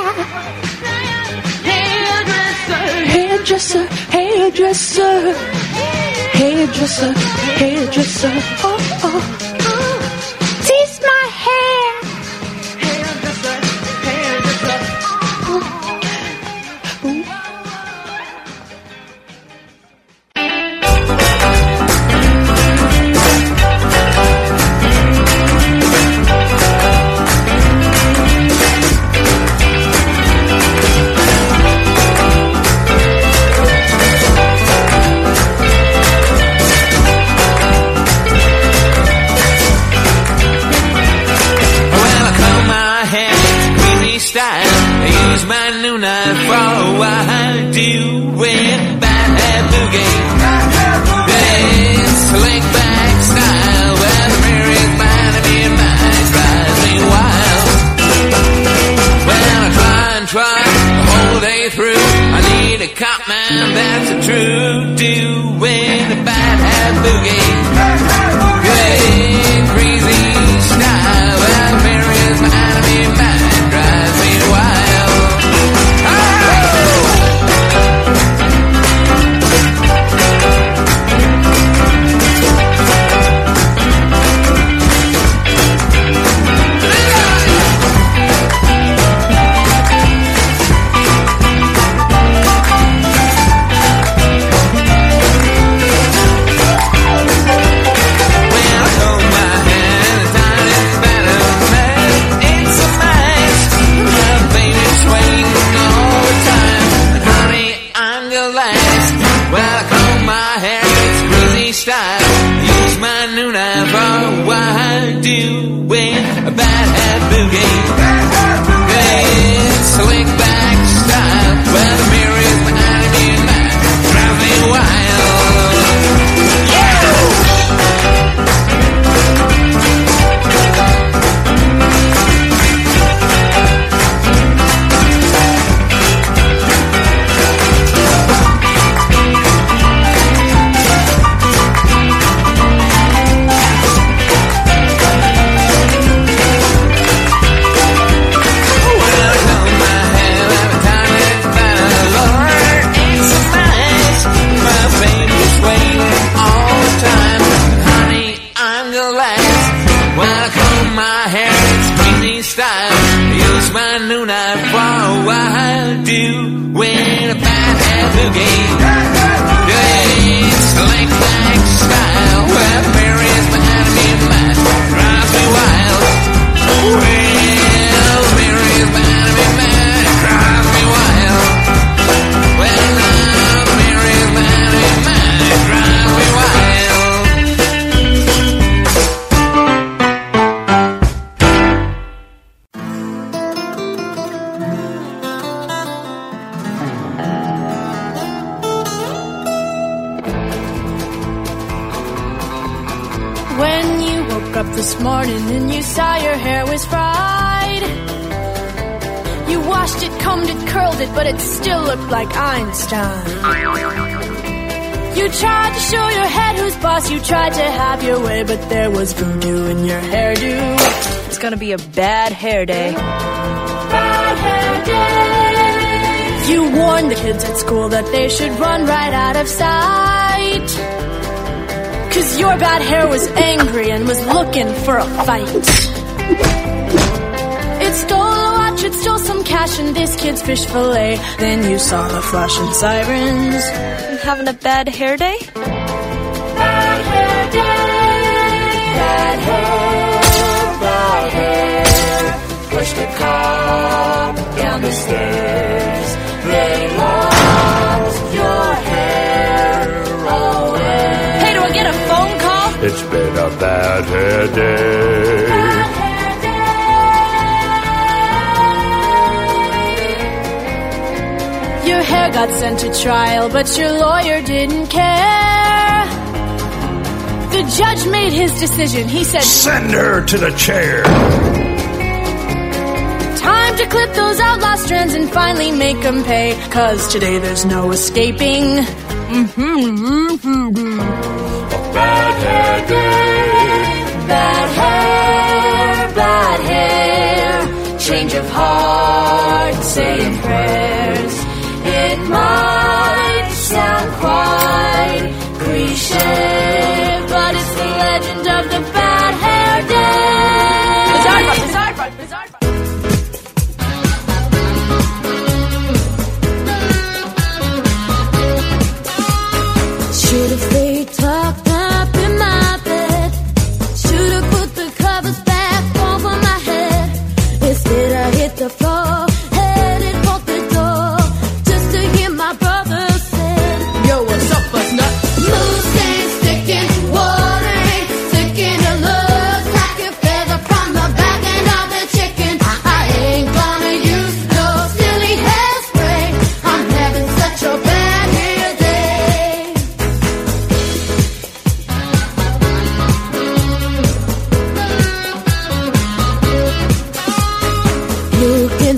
hairdresser, hairdresser, hairdresser. Hairdresser, hairdresser, oh, oh, tease my hair. Hairdresser, hairdresser, oh, that's a true doing the bad hat boogie. Great crazy style. Well, Mary's my enemy, mine drives me wild. Oh! hat boogie. Yeah, slick back style. Well, the mirror is behind me and mine drives me wild. Yeah! This morning and you saw your hair was fried. You washed it, combed it, curled it, but it still looked like Einstein. You tried to show your head who's boss, you tried to have your way, but there was voodoo in your hairdo. It's gonna be a bad hair day. Bad hair day. You warned the kids at school that they should run right out of sight. 'Cause your bad hair was angry and was looking for a fight. It stole a watch, it stole some cash and this kid's fish fillet. Then you saw the flashing sirens. You having a bad hair day? Bad hair day. Bad hair. Push the car down the stairs. They lost your hair away. Hey, do I get a phone call? It's been a bad hair day. Bad hair day. Your hair got sent to trial, but your lawyer didn't care. The judge made his decision. He said, send her to the chair. Time to clip those outlaw strands and finally make them pay. 'Cause today there's no escaping. Bad hair day. Bad hair. Change of heart, saying prayers. It might sound quite cliche, but it's the legend of the bad hair day. Bizarre. Should've stayed tucked up in my bed. Should've put the covers back over my head. Instead I hit the floor, headed for the door, just to hear my brother say, yo, what's up, bus nut? Moose ain't sticking, water ain't sticking. It looks like a feather from the back end of the chicken. I ain't gonna use no silly hairspray. I'm having such a bad hair day. Looking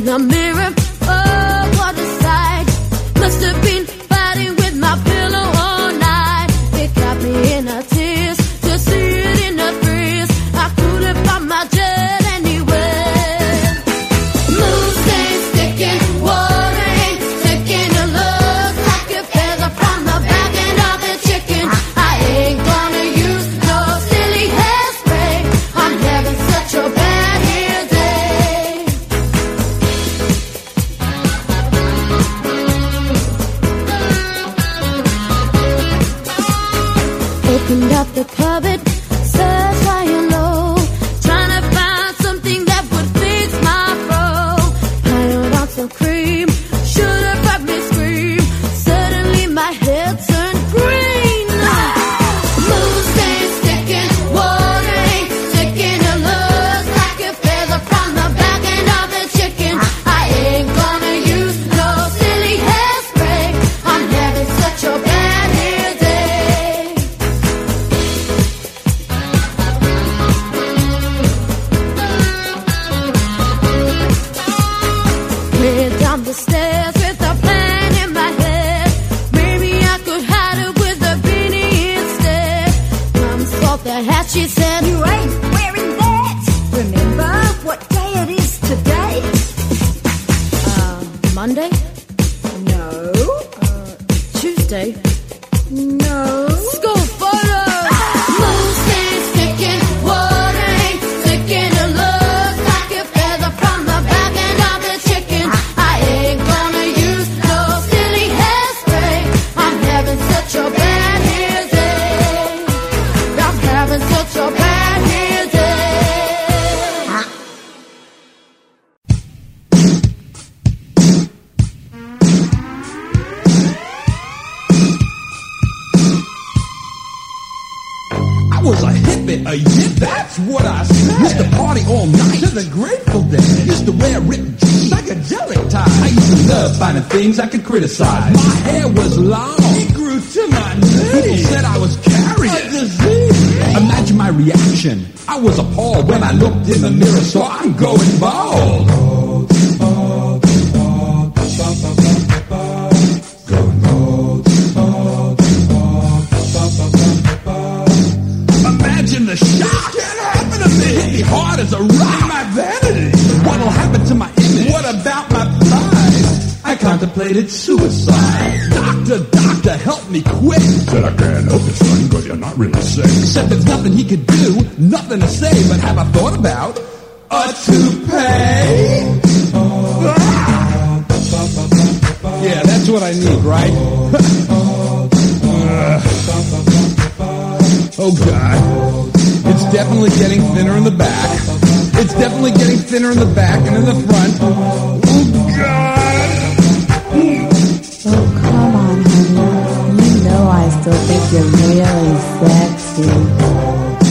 What's today? Monday? No. Tuesday? No. School photo! Moose ain't sticking, water ain't sticking. It looks like a feather from the back end of the chicken. I ain't gonna use no silly hairspray. I'm having such a bad hair day. I'm having such a bad hair day. I was a hippie, a yip, that's what I said. Used to party all night to the Grateful Dead. Used to wear ripped jeans, psychedelic ties. I used to love finding things I could criticize. My hair was long, it grew to my knees. People said I was carrying a disease. Imagine my reaction. I was appalled when I looked in the mirror, so I'm going bald. Imagine the shock. Can't happen to me. Hit me hard as a rock. My vanity. What'll happen to my image? What about my pride? I contemplated suicide. Doctor, help me quick. Said I can't help it, son, cause you're not really sick. Said there's nothing he could do, nothing to say, but have I thought about a toupee? Yeah, that's what I need, right? Oh, God. It's definitely getting thinner in the back. It's definitely getting thinner in the back and in the front. Oh, God. Oh, come on, honey. You know I still think you're really sexy.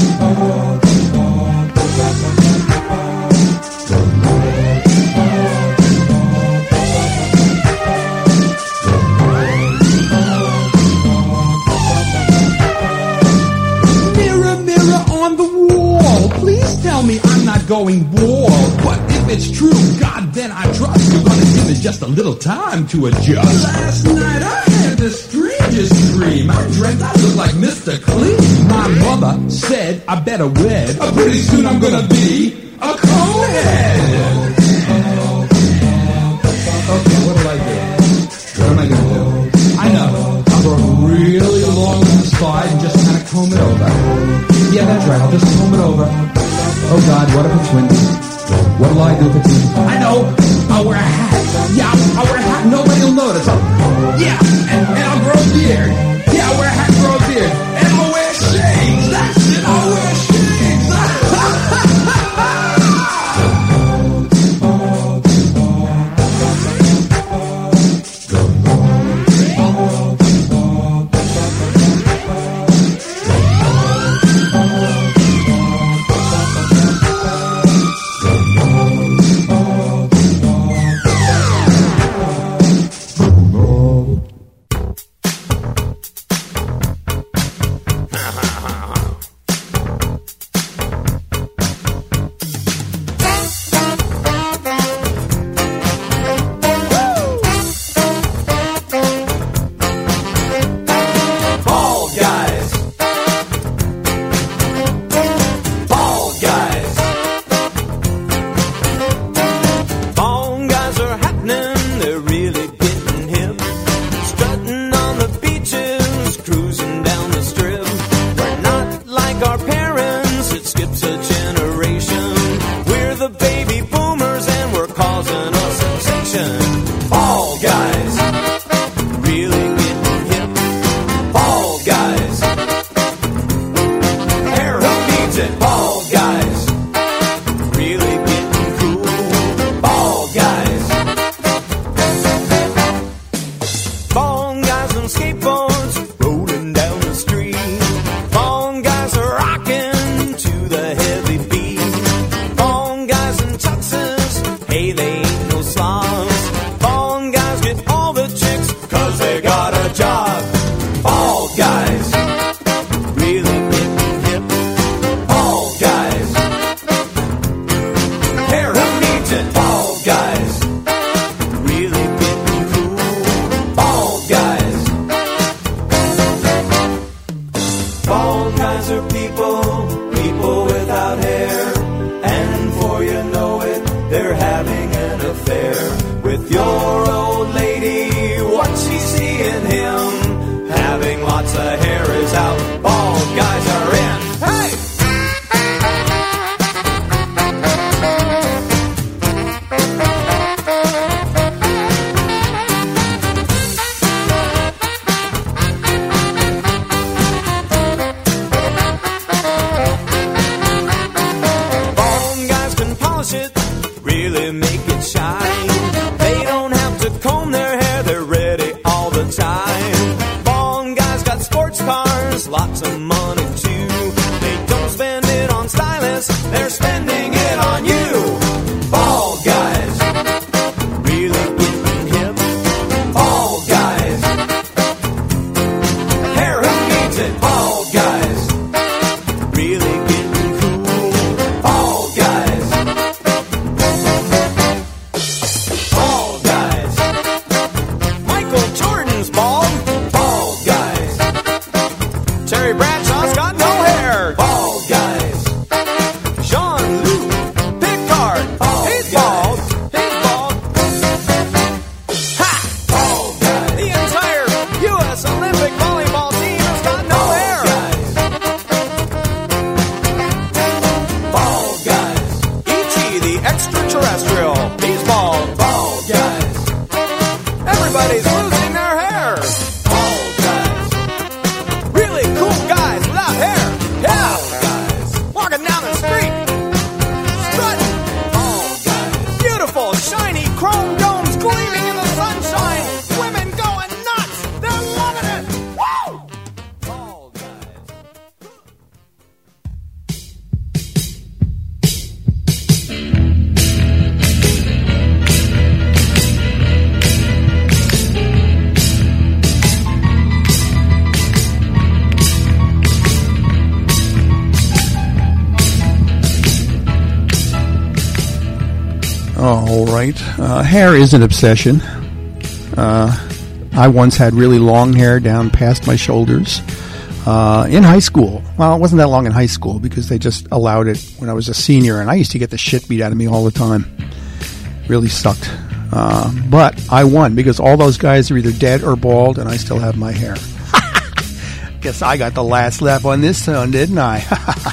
Tell me I'm not going bald. But if it's true, God, then I trust you're gonna give me just a little time to adjust. Last night I had the strangest dream. I dreamt I looked like Mr. Clean. My mother said I better wed. Pretty soon I'm gonna be a co-head. Okay, what do I do? What am I gonna do? I know. I'll go really long on the side and just kind of comb it over. Yeah, that's right. I'll just comb it over. Oh, God, what if it's windy? What'll I do if it's windy? I know. I'll wear a hat. Yeah, I'll wear a hat. Nobody'll notice. And I'll grow a beard. Yeah, I'll wear a hat and grow a beard. And I'll wear shades. That's it. I'll wear shades. really make it shine. They don't have to comb their hair, they're ready all the time. Bald guys got sports cars, lots of money too. They don't spend it on stylists, they're spending it on you. Bald guys, really getting hip. Bald guys, hair who needs it. Bald guys, really getting cool. Bald guys, bald guys. Michael Jordan's bald. Bald guys. Terry Bradshaw's got no hair. Bald guys. Jean-Luc Picard. He's bald. He's bald. Ha! Bald guys. The entire U.S. Olympic volleyball team has got no hair. Bald guys. E.T. the extraterrestrial. He's bald. Bald guys. Everybody's losing their hair. Bald guys. Really cool guys without hair. Yeah. Guys. Walking down the street. Strutting. Bald guys. Beautiful, shiny chrome domes gleaming in the sunshine. Women going nuts. They're loving it. Woo! Bald guys. All right. Hair is an obsession. I once had really long hair down past my shoulders in high school. Well, it wasn't that long in high school because they just allowed it when I was a senior, and I used to get the shit beat out of me all the time. Really sucked. But I won because all those guys are either dead or bald, and I still have my hair. Guess I got the last laugh on this one, didn't I?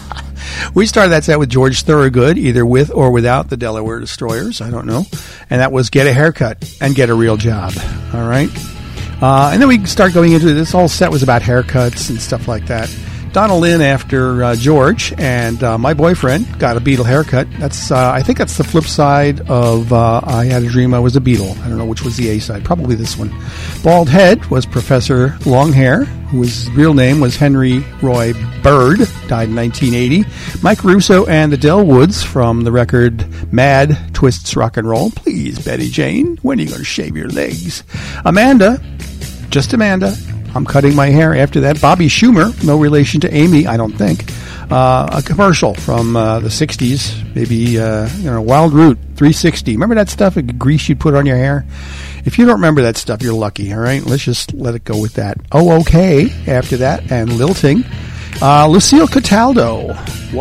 We started that set with George Thorogood, either with or without the Delaware Destroyers. I don't know. And that was Get a Haircut and Get a Real Job. All right. And then we start going into this whole set was about haircuts and stuff like that. Donna Lynn after George, and My Boyfriend got a Beatle haircut. That's I think that's the flip side of I Had a Dream I Was a Beatle. I don't know which was the A side. Probably this one. Bald Head was Professor Longhair, whose real name was Henry Roy Bird, died in 1980. Mike Russo and the Delwoods from the record Mad Twists Rock and Roll. Please, Betty Jane, when are you going to shave your legs? Amanda, just Amanda. I'm cutting my hair after that. Bobby Schumer, no relation to Amy, I don't think. A commercial from the 60s, maybe, Wild Root 360. Remember that stuff, a grease you'd put on your hair? If you don't remember that stuff, you're lucky, all right? Let's just let it go with that. Oh, okay, after that, and Lilting. Lucille Cataldo.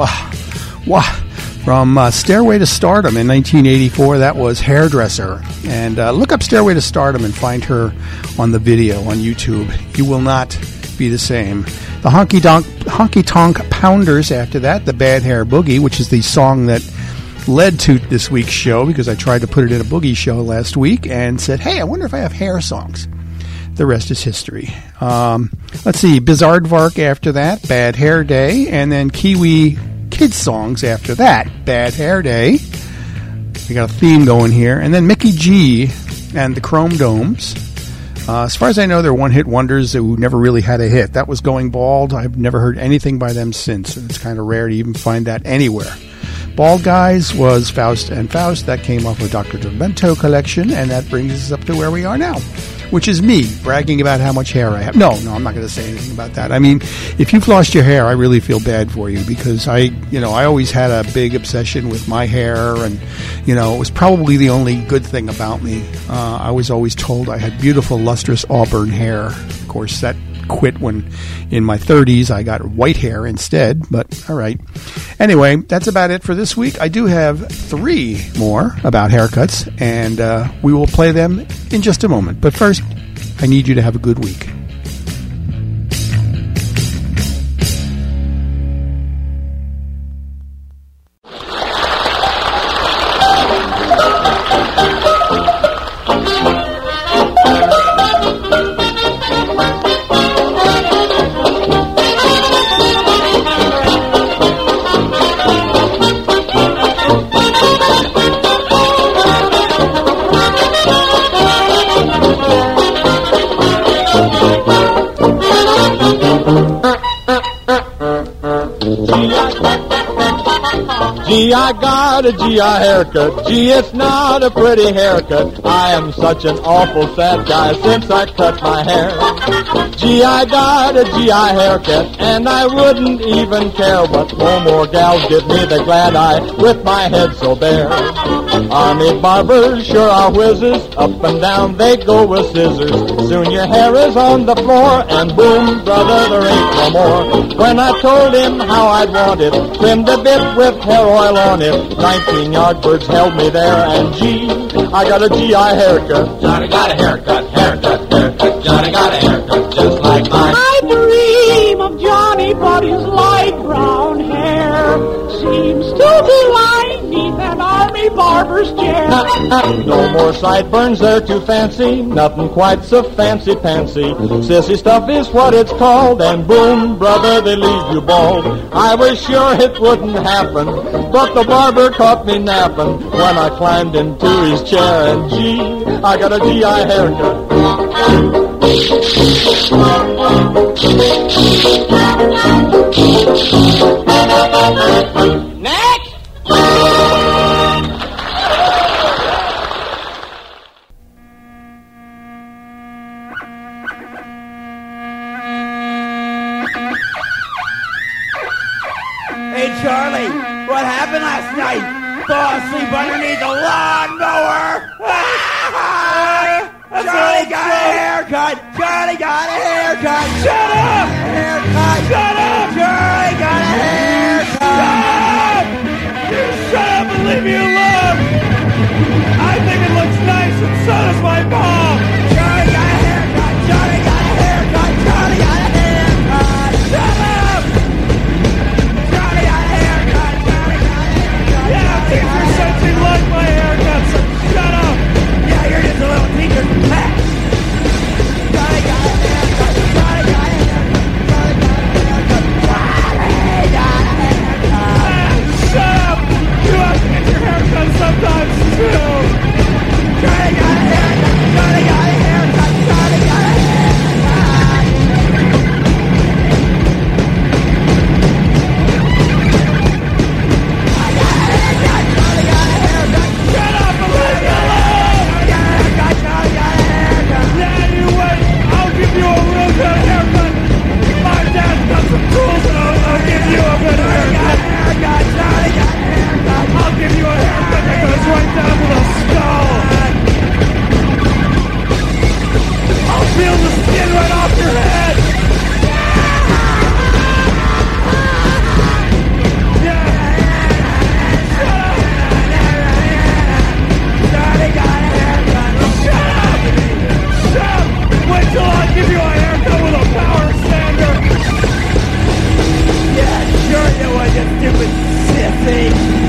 Wow. From Stairway to Stardom in 1984, that was Hairdresser. And look up Stairway to Stardom and find her on the video on YouTube. You will not be the same. The Honky Tonk Pounders after that, the Bad Hair Boogie, which is the song that led to this week's show because I tried to put it in a boogie show last week and said, hey, I wonder if I have hair songs. The rest is history. Let's see, Bizardvark after that, Bad Hair Day, and then Kiwi Kids songs after that, Bad Hair Day. We got a theme going here. And then Mickey G and the Chrome Domes. As far as I know, they're one-hit wonders who never really had a hit. That was Going Bald. I've never heard anything by them since. It's kind of rare to even find that anywhere. Bald Guys was Faust and Faust. That came off of Dr. Demento collection, and that brings us up to where we are now, which is me bragging about how much hair I have. No, I'm not going to say anything about that. I mean, if you've lost your hair, I really feel bad for you because I always had a big obsession with my hair, and, it was probably the only good thing about me. I was always told I had beautiful, lustrous auburn hair. Of course, that quit when in my 30s I got white hair instead, but all right. Anyway, that's about it for this week. I do have 3 more about haircuts, and we will play them in just a moment. But first, I need you to have a good week. Gee, I got a GI haircut. Gee, it's not a pretty haircut. I am such an awful sad guy since I cut my hair. Gee, I got a GI haircut, and I wouldn't even care, but no more gals give me the glad eye with my head so bare. Army barbers sure are whizzes, up and down they go with scissors. Soon your hair is on the floor, and boom, brother, there ain't no more. When I told him how I'd want it, trimmed a bit with hair oil on it, 19 Yardbirds held me there, and gee, I got a GI haircut. Johnny got a haircut, haircut, haircut. Johnny got a haircut just like mine. I dream of Johnny, but his light brown hair seems to be lying neath an army barber's chair. No more sideburns, they're too fancy, nothing quite so fancy-pancy. Sissy stuff is what it's called, and boom, brother, they leave you bald. I was sure it wouldn't happen, but the barber caught me napping when I climbed into his chair, and gee, I got a GI haircut. Next! Hey, Charlie, what happened last night? Fall asleep underneath a lawnmower? Charlie got a haircut! Charlie got a haircut! Shut up! Haircut! Shut up! Charlie got a haircut! Shut up! You shut up and leave me alone! I think it looks nice, and so does my mom! Charlie got a haircut! Charlie got a haircut! Charlie got a haircut! Shut up! Charlie got a haircut! Charlie got a haircut! Yeah, teacher said she liked my haircut, so shut up! Yeah, you're just a little teacher. Charlie got a haircut! Charlie got a haircut! Charlie got a haircut! Charlie got a haircut! Shut up! You have to get your haircut sometimes, too! Charlie got a haircut! Charlie got a haircut! Charlie got a haircut! Shut up and leave me alone! Charlie got a haircut! Yeah, you wait! I'll give you a real good haircut! My dad's got some tools and I'll give you a good haircut! Charlie got a haircut! I'll give you a haircut that goes right down to the skull! I'll peel the skin right off your head! Charlie got a haircut! Shut up! Shut up! Wait till I give you a haircut with a power sander! Yeah, sure you would, you stupid sissy!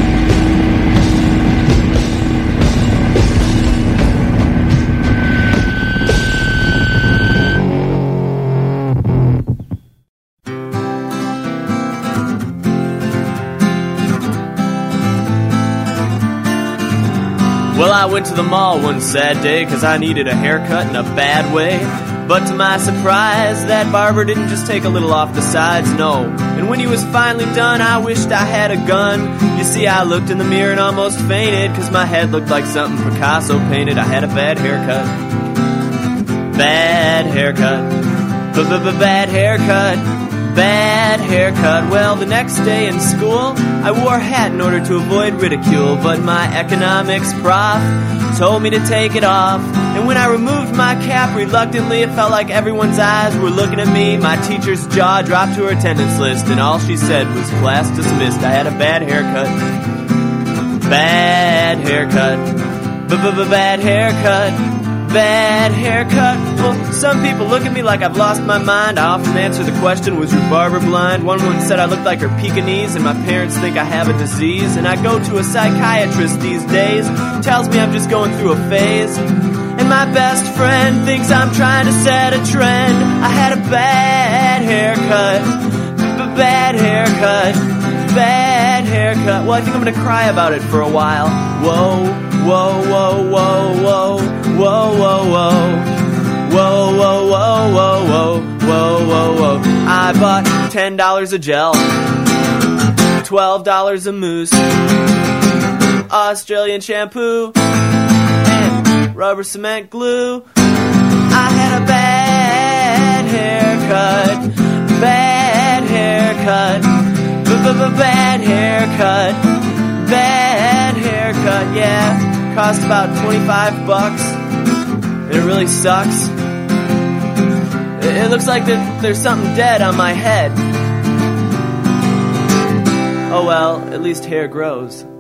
Well, I went to the mall one sad day 'cause I needed a haircut in a bad way. But to my surprise, that barber didn't just take a little off the sides, no. And when he was finally done, I wished I had a gun. You see, I looked in the mirror and almost fainted 'cause my head looked like something Picasso painted. I had a bad haircut. Bad haircut. Bad haircut. Bad haircut. Well, the next day in school, I wore a hat in order to avoid ridicule, but my economics prof told me to take it off. And when I removed my cap reluctantly, it felt like everyone's eyes were looking at me. My teacher's jaw dropped to her attendance list, and all she said was, "Class dismissed." I had a bad haircut. Bad haircut. Bad haircut. Bad haircut. Well, some people look at me like I've lost my mind. I often answer the question, was your barber blind? One woman said I look like her Pekingese, and my parents think I have a disease. And I go to a psychiatrist these days, tells me I'm just going through a phase. And my best friend thinks I'm trying to set a trend. I had a bad haircut. Bad haircut. Bad haircut. Well, I think I'm gonna cry about it for a while. Whoa, whoa, whoa, whoa, whoa. Whoa, whoa, whoa. Whoa, whoa, whoa, whoa, whoa. Whoa, whoa, whoa. I bought $10 of gel, $12 a mousse, Australian shampoo, and rubber cement glue. I had a bad haircut, bad haircut, bad haircut, bad haircut, yeah. Cost about $25, and it really sucks. It looks like there's something dead on my head. Oh well, at least hair grows.